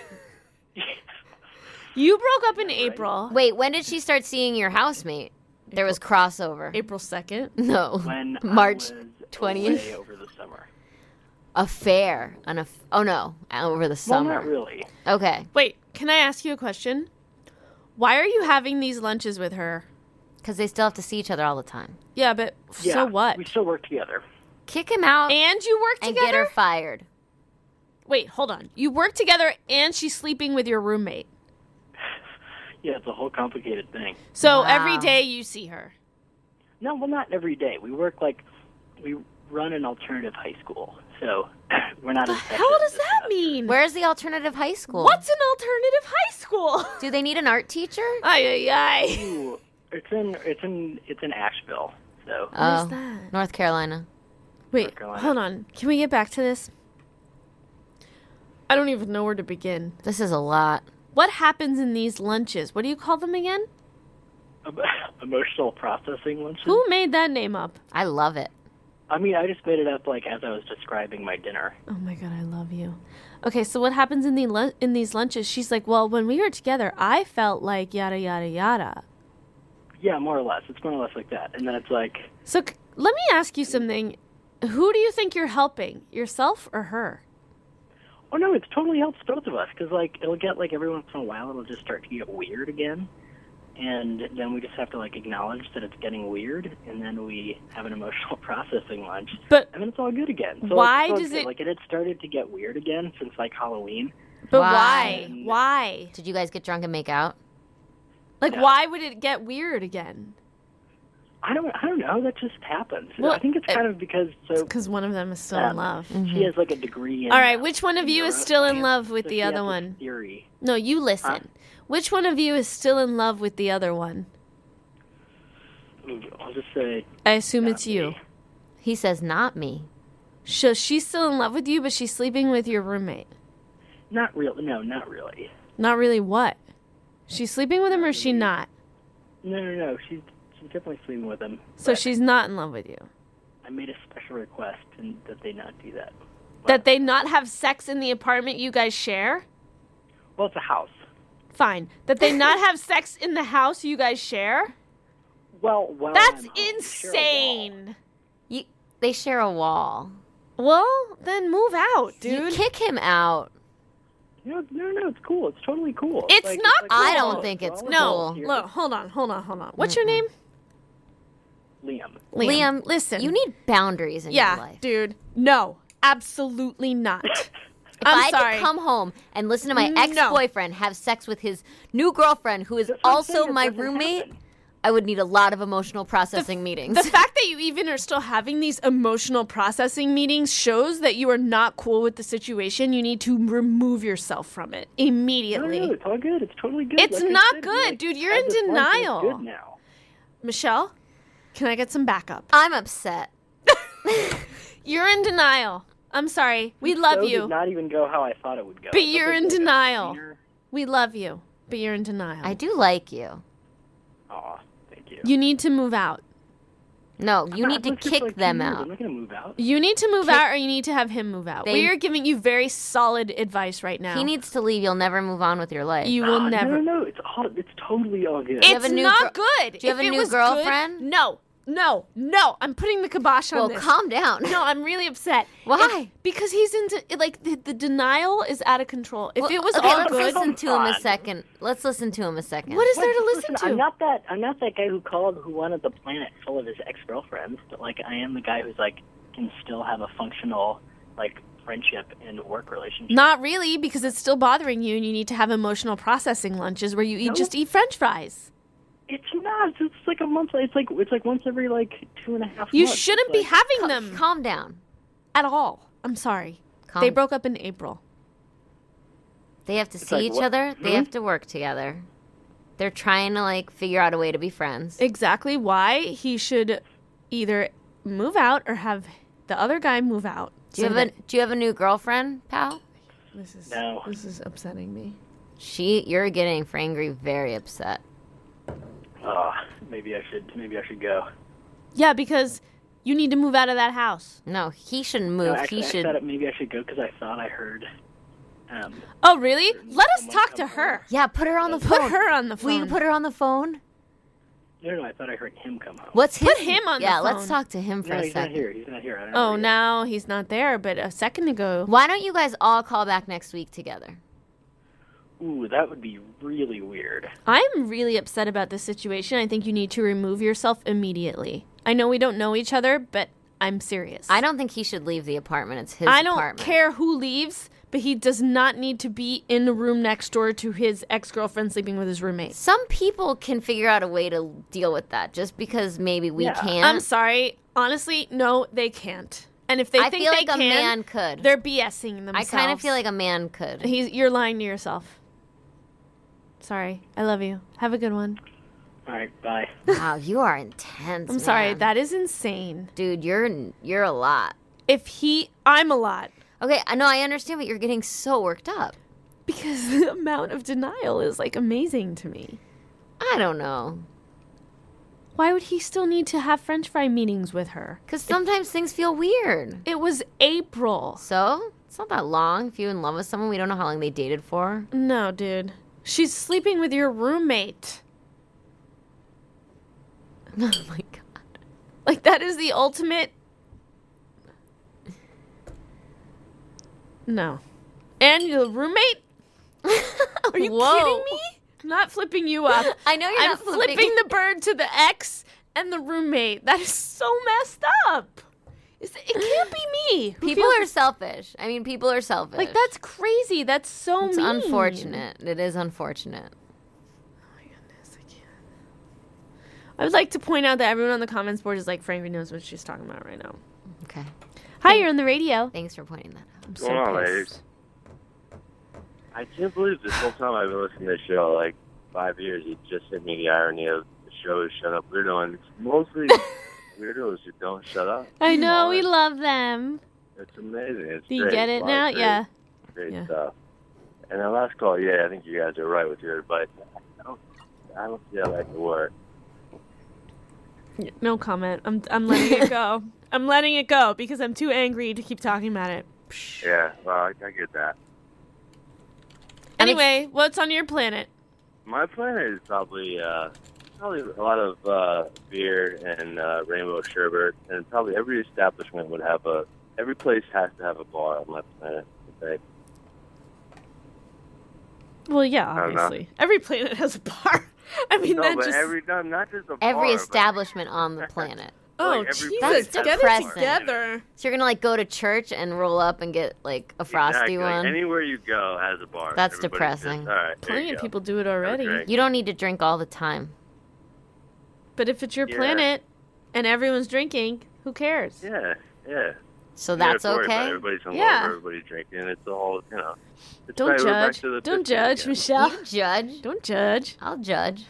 You broke up in April. Wait, when did she start seeing your housemate? There was crossover. April 2nd? No. When March I was 20th? away over the summer. Affair. Oh, no. Over the summer. Well, not really. Okay. Wait, can I ask you a question? Why are you having these lunches with her? Because they still have to see each other all the time. Yeah, but Yeah, so what? We still work together. Kick him out And you work and together? get her fired. Wait, hold on. You work together and she's sleeping with your roommate. Yeah, it's a whole complicated thing. So Wow. every day you see her. No, well, not every day. We run an alternative high school, so we're not. What the hell does that mean? Where's the alternative high school? What's an alternative high school? Do they need an art teacher? Ay, ay, ay. Ooh, it's in Asheville. So Oh, that? North Carolina. Wait, Carolina. hold on. Can we get back to this? I don't even know where to begin. This is a lot. What happens in these lunches? What do you call them again? emotional processing lunches. Who made that name up? I love it. I mean, I just made it up like as I was describing my dinner. Oh my God, I love you. Okay, so what happens in in these lunches? She's like, well, when we were together, I felt like yada, yada, yada. Yeah, more or less. It's more or less like that. And then it's like, So let me ask you something. Who do you think you're helping, yourself or her? oh no, it totally helps both of us because like it'll get like every once in a while it'll just start to get weird again, and then we just have to like acknowledge that it's getting weird, and then we have an emotional processing lunch. But and then it's all good again. So why it's all does good. it? Like it had started to get weird again since like Halloween. But Why? why? Why? Did you guys get drunk and make out? Like, No. why would it get weird again? I don't know. That just happens. Well, I think it's kind of because Because one of them is still in love. She has like a degree. In, All right, which one of you is still in neuroscience, love with so the she other has this one? Theory. No, you listen. Which one of you is still in love with the other one? I'll just say. I assume it's you. He says, not me. So she's still in love with you, but she's sleeping with your roommate. Not really. No, not really. Not really what? She's sleeping with him or is she not? No. She's definitely sleeping with him. So she's not in love with you. I made a special request that they not do that. That they not have sex in the apartment you guys share? Well, it's a house. Fine. That they not have sex in the house you guys share? Well, That's I'm home. insane. They share a wall. Well, then move out, dude. You kick him out. No, it's cool. It's totally cool. It's like, not like, cool. I don't think it's No, cool. look, hold on. What's your name? Liam. Liam, listen. You need boundaries in your life. Dude. No, absolutely not. If I'm I had sorry. to come home and listen to my No. ex-boyfriend have sex with his new girlfriend, who is also my roommate, I would need a lot of emotional processing meetings. The fact that you even are still having these emotional processing meetings shows that you are not cool with the situation. You need to remove yourself from it immediately. No, it's all good. It's totally good. It's Like I not said, good, like, dude. You're I in just want it. It's denial. good now. Michelle, can I get some backup? I'm upset. You're in denial. I'm sorry. We love So you. Did not even go how I thought it would go. But you're in It's okay. denial. Cleaner. We love you, but you're in denial. I do like you. Aw, thank you. You need to move out. No, you need to Let's just, kick like, them move. out. I'm not gonna move out. You need to move out or you need to have him move out. They- We are giving you very solid advice right now. He needs to leave. You'll never move on with your life. You will never. No. It's totally all good. you have It's a new not gir- good. Do you have If a it new was girlfriend? Good, no. I'm putting the kibosh on Well, this. calm down. No, I'm really upset. Why? Because he's into, like, the denial is out of control. If Well, it was okay, all let's good. listen to him a on. second. Let's listen to him a second. What is there to listen to? I'm not that guy who called who wanted the planet full of his ex-girlfriends, but like I am the guy who's like can still have a functional like friendship and work relationship. Not really, because it's still bothering you and you need to have emotional processing lunches where you just eat French fries. It's not. It's like a month. It's like once every like 2.5 You months. shouldn't be having them. Calm down. At all. I'm sorry. They broke up in April. They have to It's see like each what? other. They have to work together. They're trying to like figure out a way to be friends. Exactly why he should either move out or have the other guy move out. Do you have a new girlfriend, pal? This is upsetting me. You're getting Frangry very upset. Maybe I should go. Yeah, because you need to move out of that house. No, he shouldn't move. No, actually, he should. I thought maybe I should go because I thought I heard. Oh, really? Let us talk to her. Yeah, put her on the phone. Put her on the phone. Will you put her on the phone? No, I thought I heard him come home. What's Put him on the phone. Yeah, let's talk to him for No, a he's not second. here. He's not here. I don't know. Oh, now he's not there, but a second ago. Why don't you guys all call back next week together? Ooh, that would be really weird. I'm really upset about this situation. I think you need to remove yourself immediately. I know we don't know each other, but I'm serious. I don't think he should leave the apartment. It's his I don't apartment. care who leaves, but he does not need to be in the room next door to his ex-girlfriend sleeping with his roommate. Some people can figure out a way to deal with that just because maybe we can't. I'm sorry. Honestly, no, they can't. And if they I think feel they like a can, man could. they're BSing themselves. I kind of feel like a man could. You're lying to yourself. Sorry. I love you. Have a good one. All right, bye. Wow, you are intense. I'm sorry. man. That is insane. Dude, you're a lot. I'm a lot. Okay, I know, I understand, but you're getting so worked up. Because the amount of denial is, like, amazing to me. I don't know. Why would he still need to have French fry meetings with her? Because sometimes things feel weird. It was April. So? It's not that long. If you're in love with someone, we don't know how long they dated for. No, dude. She's sleeping with your roommate. Oh, my God. Like, that is the ultimate... No. And your roommate? Are you kidding me? I'm not flipping you up. I know you're I'm not flipping. flipping the bird to the ex and the roommate. That is so messed up. It can't be me. People are selfish. I mean, people are selfish. Like, that's crazy. That's so It's mean. unfortunate. It is unfortunate. Oh, my goodness. I can't. I would like to point out that everyone on the comments board is like, Frankie knows what she's talking about right now. Okay. Hi, you're on the radio. Thanks for pointing that out. I'm What's going on, ladies? I can't believe this whole time I've been listening to this show, like 5 years, you just hit me the irony of the show is Shut Up Weirdo, and it's mostly weirdos who don't shut up. I know, we love them. It's amazing. It's Do you great. get it A lot now? of great, Yeah. Great stuff. And the last call, I think you guys are right with your advice. I don't see how that can work. No comment. I'm letting it go. I'm letting it go because I'm too angry to keep talking about it. Yeah, well, I get that. Anyway, what's on your planet? My planet is probably a lot of beer and rainbow sherbet, and probably every establishment would have every place has to have a bar on my planet. Okay? Well, yeah, I don't know. obviously. Every planet has a bar. I mean, No, that but just... not just a bar. Every but establishment on the planet. Oh, like every Jesus, That's get it depressing. together. So you're gonna like go to church and roll up and get like a frosty Exactly. Like, one. anywhere you go has a bar. That's Everybody's depressing. Just, all right, there Plenty you of go. people do it already. Okay. You don't need to drink all the time. But if it's your Yeah. planet and everyone's drinking, who cares? Yeah. So You don't that's have to worry about okay. Everybody's hungover, Yeah. everybody's drinking. It's all, It's Don't right, we're back judge. to the Don't 50s judge, again. Michelle. You judge. Don't judge. I'll judge.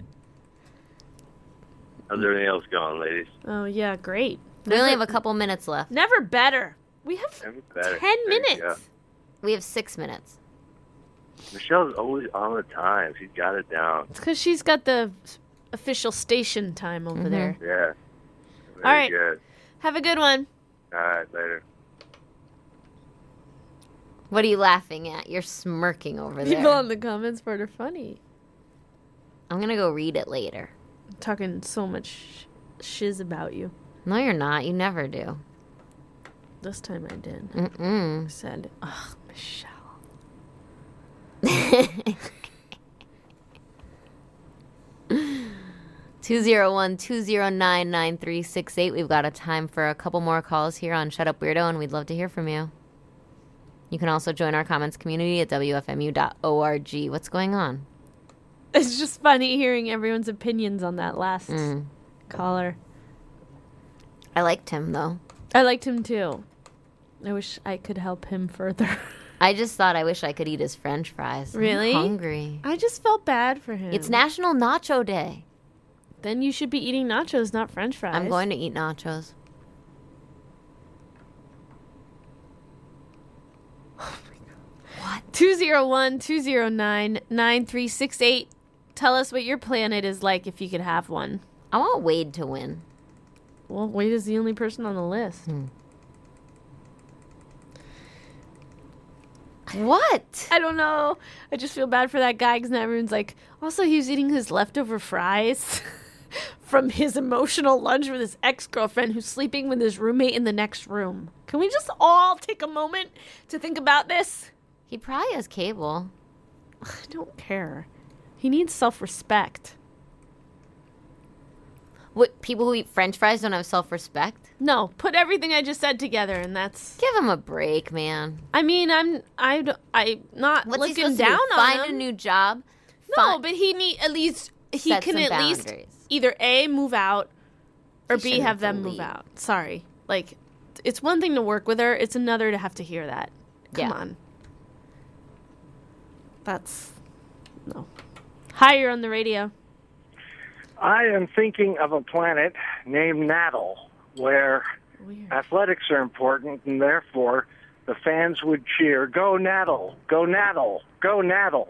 How's everything else going, ladies? Oh, yeah, great. We only have a couple minutes left. Never better. We have Every better. 10 There you minutes. go. We have 6 minutes. Michelle's always on the time. She's got it down. It's because she's got the official station time over there. Yeah. Very All right. good. Have a good one. All right, later. What are you laughing at? You're smirking over there. People on the comments board are funny. I'm gonna go read it later. Talking so much shiz about you. No, you're not. You never do. This time I did. Mm-mm. I said, ugh, Michelle. 201-209-9368. We've got a time for a couple more calls here on Shut Up Weirdo, and we'd love to hear from you. You can also join our comments community at WFMU.org. What's going on? It's just funny hearing everyone's opinions on that last caller. I liked him, though. I liked him, too. I wish I could help him further. I just thought I wish I could eat his French fries. Really? I'm hungry. I just felt bad for him. It's National Nacho Day. Then you should be eating nachos, not French fries. I'm going to eat nachos. Oh my God. What? 201-209-9368. Tell us what your planet is like if you could have one. I want Wade to win. Well, Wade is the only person on the list. What? I don't know. I just feel bad for that guy because everyone's like, also he was eating his leftover fries from his emotional lunch with his ex-girlfriend who's sleeping with his roommate in the next room. Can we just all take a moment to think about this? He probably has cable. I don't care. He needs self-respect. What, people who eat French fries don't have self-respect? No, put everything I just said together, and that's... Give him a break, man. I mean, I'm not What's looking he supposed down to do? on Find him. a new job? No, but he Set can some at least boundaries. either A, move out, or He B, shouldn't have have them to move leave. out. Sorry. Like, it's one thing to work with her, it's another to have to hear that. Come on. That's... No. Hi, you're on the radio. I am thinking of a planet named Natal, where athletics are important, and therefore the fans would cheer, "Go Natal! Go Natal! Go Natal!"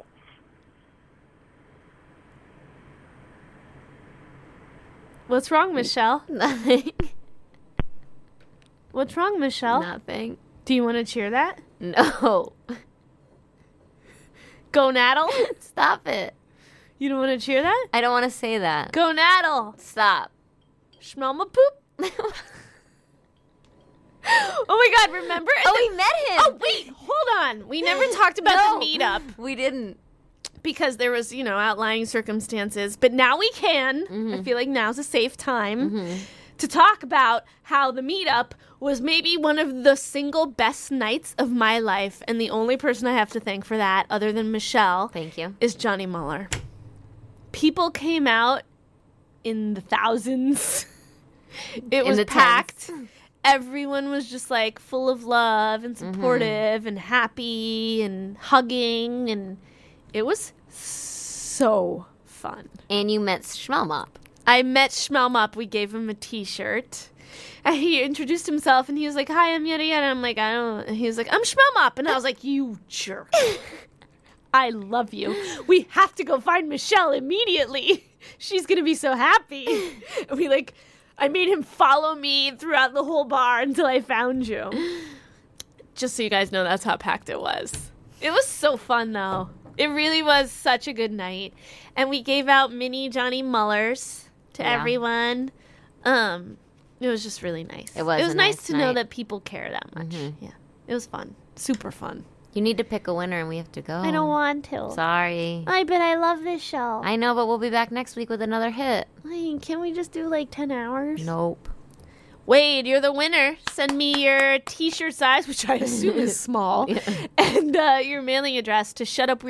What's wrong, Michelle? Nothing. What's wrong, Michelle? Nothing. Do you want to cheer that? No. Go Natal? Stop it. You don't want to cheer that? I don't want to say that. Go Natal! Stop. Smell my poop? Oh my God, remember? We met him. Oh, wait, hold on. We never talked about the meetup. We didn't. Because there was, outlying circumstances. But now we can. I feel like now's a safe time to talk about how the meetup was maybe one of the single best nights of my life. And the only person I have to thank for that, other than Michelle, thank you, is Johnny Muller. People came out in the thousands. It was packed. Everyone was just like full of love and supportive and happy and hugging, and it was so fun. And you met Schmelmop. I met Schmelmop. We gave him a t-shirt. And he introduced himself and he was like, "Hi, I'm yada yada." I'm like, "I don't." And he was like, "I'm Schmelmop." And I was like, "You jerk. I love you. We have to go find Michelle immediately. She's going to be so happy." And I made him follow me throughout the whole bar until I found you. Just so you guys know, that's how packed it was. It was so fun, though. It really was such a good night. And we gave out mini Johnny Mullers to everyone. It was just really nice. It was nice to know night. that people care that much. Yeah. It was fun. Super fun. You need to pick a winner and we have to go. I don't want to. Sorry. But I love this show. I know, but we'll be back next week with another hit. Can we just do 10 hours? Nope. Wade, you're the winner. Send me your t-shirt size, which I assume is small, and your mailing address to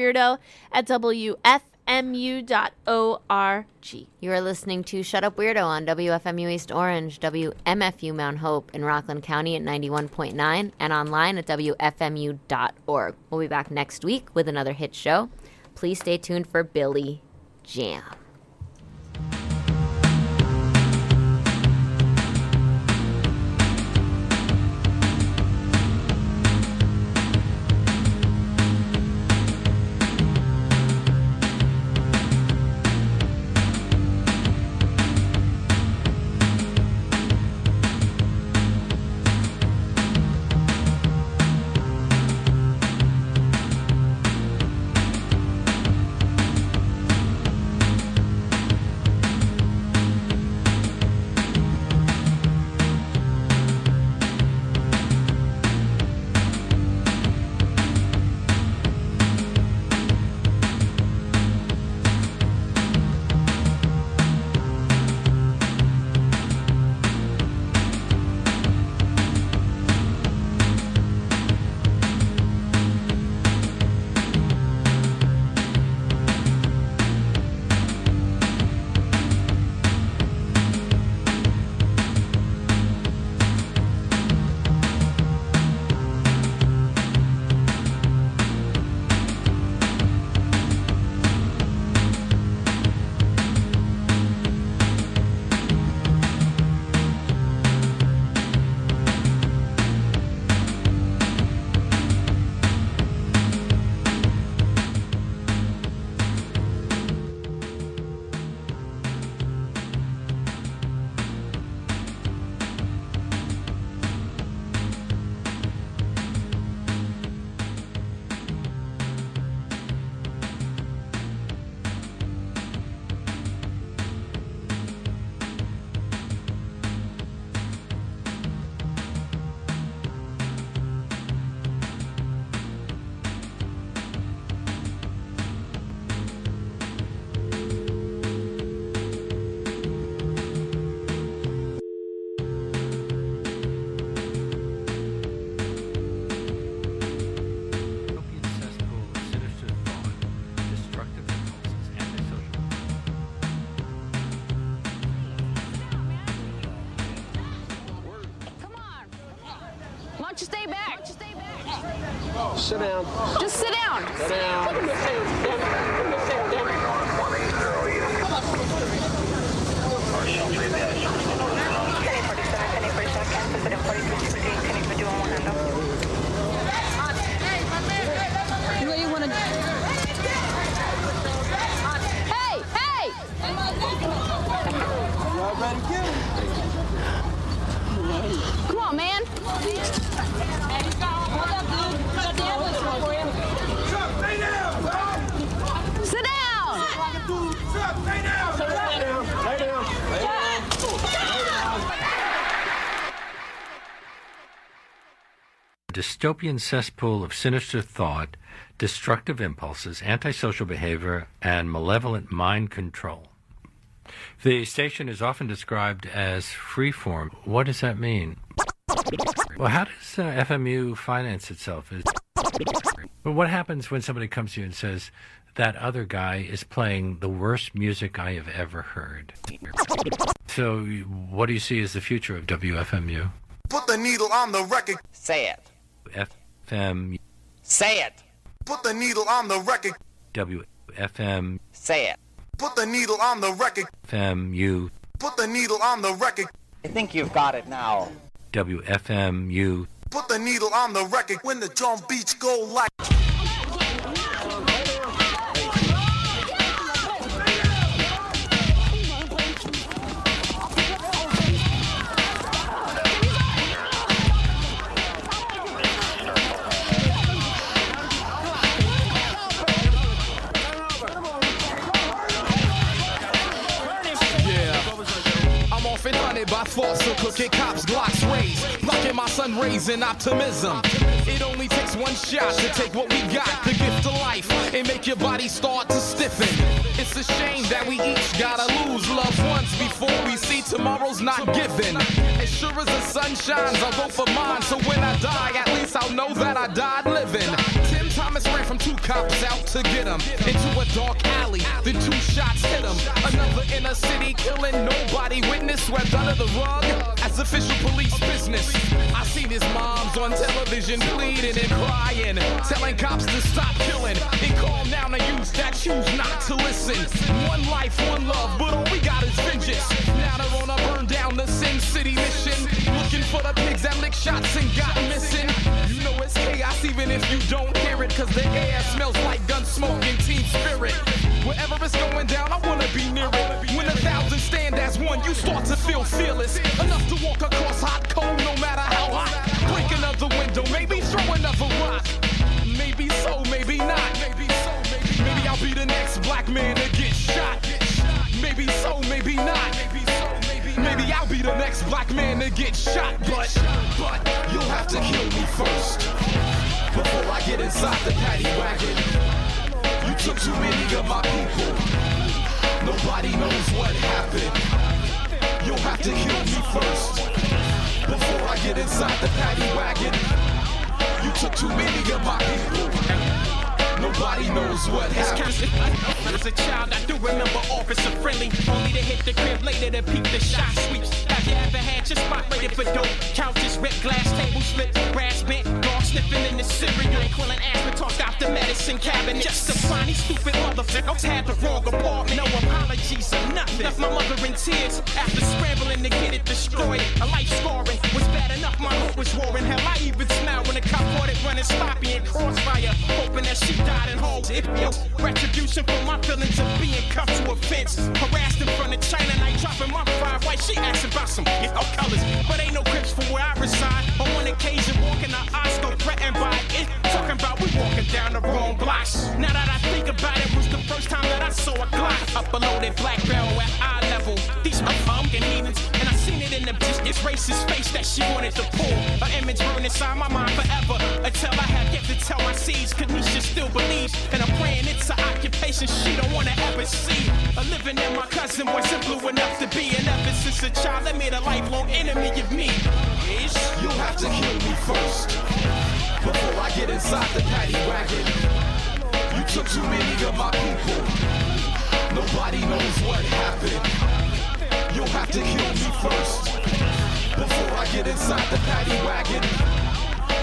shutupweirdo@wfmu.org. You are listening to Shut Up Weirdo on WFMU East Orange, WMFU Mount Hope in Rockland County at 91.9, and online at WFMU.org. We'll be back next week with another hit show. Please stay tuned for Billy Jam. don't you stay back? Sit down. Just sit down. Sit down. You know you want to... Hey! Hey! Come on, man. Sit down. Dystopian cesspool of sinister thought, destructive impulses, antisocial behavior, and malevolent mind control. The station is often described as freeform. What does that mean? Well, how does FMU finance itself? Well, what happens when somebody comes to you and says, that other guy is playing the worst music I have ever heard? So what do you see as the future of WFMU? Put the needle on the record. Say it. FM. Say it. Put the needle on the record. WFM. Say it. Put the needle on the record. FMU. Put the needle on the record. I think you've got it now. WFMU. Put the needle on the record when the drum beats go like. By thoughts of cooking cops, Glocks raised, blocking my sun rays and optimism. It only takes one shot to take what we got, the gift of life, and make your body start to stiffen. It's a shame that we each gotta lose loved ones before we see tomorrow's not given. As sure as the sun shines, I'll go for mine, so when I die, at least I'll know that I died living. Tim Thomas ran from two cops out to get him into a dark alley, then two shots hit him. Another inner city killing, nobody witnessed, swept under the rug as official police business. I seen his moms on television pleading and crying, telling cops to stop killing and calm down the youth that choose not to listen. One life, one love, but all we got is vengeance. Now they're on a burn down the Sin City mission, looking for the pigs that lick shots and got missing. You know it's chaos even if you don't hear it, cause the air smells like gun smoke and team spirit. Wherever it's going down, I wanna be near it. When 1,000 stand as one, you start to feel fearless. Enough to walk across hot cold no matter how hot. Break another window, maybe throw another rock. Maybe so, maybe not. Maybe I'll be the next black man to get shot. Maybe so, maybe not. Maybe I'll be the next black man to get shot. But you'll have to kill me first before I get inside the paddy wagon. You took too many of my people. Nobody knows what happened. You'll have to kill me first before I get inside the paddy wagon. You took too many of my people. Nobody knows what happened. As a child, I do remember Officer Friendly, only to hit the crib later to peep the shot sweeps. Have you ever had your spot rated for dope? Couches ripped, glass tables flipped, brass bent, dog sniffing in the cereal, and quilling asthma tossed out the medicine cabinet. Just to find these stupid motherfuckers had the wrong apartment. No apologies or nothing. Left my mother in tears after scrambling to get it destroyed. A life scoring was bad enough, my hope was roaring. Hell, I even smiled when the cop caught it running sloppy in crossfire, hoping that she died in home. Retribution for my feelings of being cuffed to a fence, harassed in front of China night, dropping my fire white. She asking about some colors, but ain't no grips from where I reside. On one occasion, walking the Oscar, threatened by it, talking about we walking down the wrong blocks. Now that I think about it, was the first time that I saw a Glock, up a loaded black barrel at eye level. These are pumpkin heathens, and I seen it in the this racist face that she wanted to pull. Her image burned inside my mind forever, until I had yet to tell my seeds. Kanisha still believes, and I'm praying it's an occupation she don't wanna ever see. A living in my cousin was blue enough to be, and ever since a child, I made a lifelong enemy of me. You'll have to kill me first before I get inside the paddy wagon. You took too many of my people. Nobody knows what happened. You'll have to kill me first before I get inside the paddy wagon.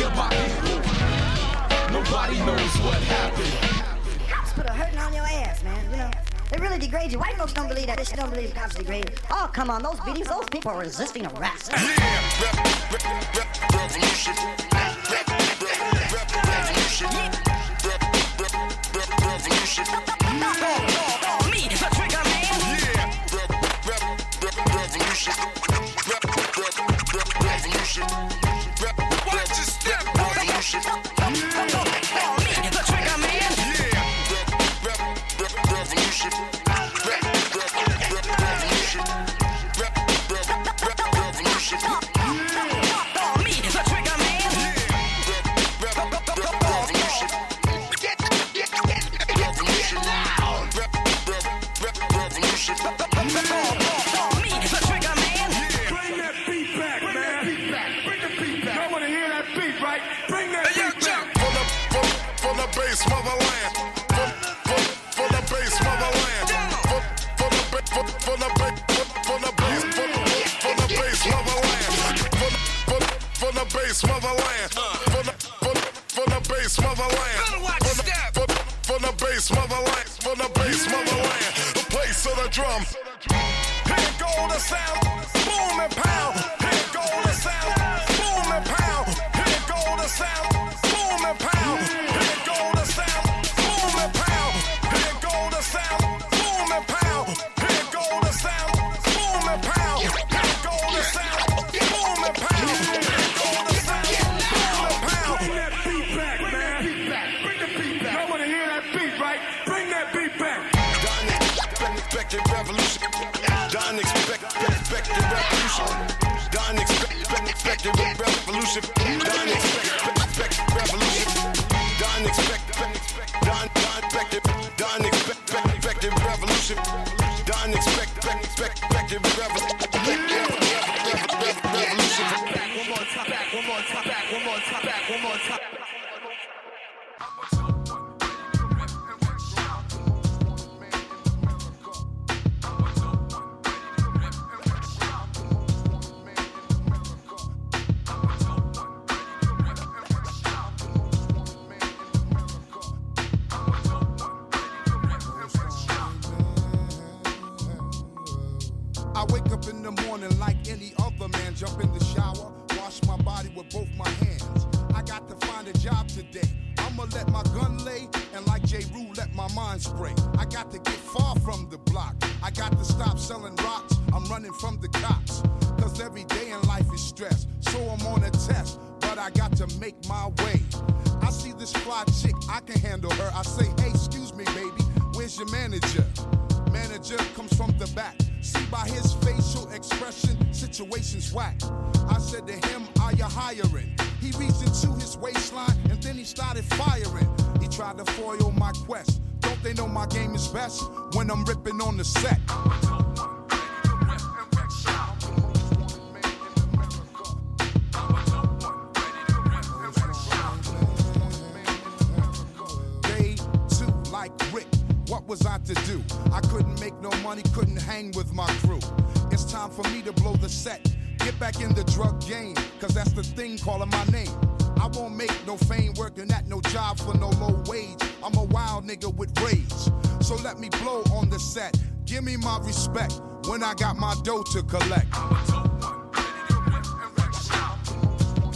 of my people. Nobody knows what happened. Cops put a hurting on your ass, man. You know, they really degrade you. White folks don't believe that. They don't believe cops degrade. Oh, come on, those beatings, those people are resisting arrest. Revolution. Revolution. Revolution. Me, the trigger man. Yeah. Revolution. Revolution. Watch your step, revolution. Me, the trigger man. Yeah. Revolution. Revolution. Revolution. Me, the trigger man. Revolution. Revolution. Revolution. Me, the trigger man. Bring that beat back, man. Bring the beat back. I want to hear that beat, right? Bring that beat back. For the bass, motherland. For the bass, motherland. For the bass, motherland. For the bass, motherland. For the bass, motherland. For the bass, motherland. For the bass, motherland. The place of the drum. Here go the sound. Boom and pound. Here go the sound. Boom and pound. Here go the sound. Boom and pound. Here go the sound. Boom and pound. Here go the sound. Boom and pound. Here go the sound. Boom and pound. Here go the sound. Boom and pound. Here go the sound. Boom and pound. Bring that beat back, man. Bring the beat back. I want to hear that beat, right? Bring that beat back. Unexpected revolution. Unexpected revolution. Unexpected revolution. Unexpected revolution. Unexpected revolution. Unexpected revolution. One more time. I wake up in the morning like any other man. Jump in the shower, wash my body with both my hands. I got to find a job today. I'ma let my gun lay, and like J. Rue, let my mind spray. I got to get far from the block. I got to stop selling rocks. I'm running from the cops. Cause every day in life is stress. So I'm on a test, but I got to make my way. I see this fly chick, I can handle her. I say, hey, excuse me, baby, where's your manager? Manager comes from the back. See by his facial expression, situation's whack. I said to him, are you hiring? He reached into his waistline and then he started firing. He tried to foil my quest. Don't they know my game is best when I'm ripping on the set? Day 2, like Rick. What was I to do? I couldn't make no money, couldn't hang with my crew. It's time for me to blow the set. Get back in the drug game, cause that's the thing calling my name. I won't make no fame working at no job for no low wage. I'm a wild nigga with rage. So let me blow on the set. Give me my respect when I got my dough to collect.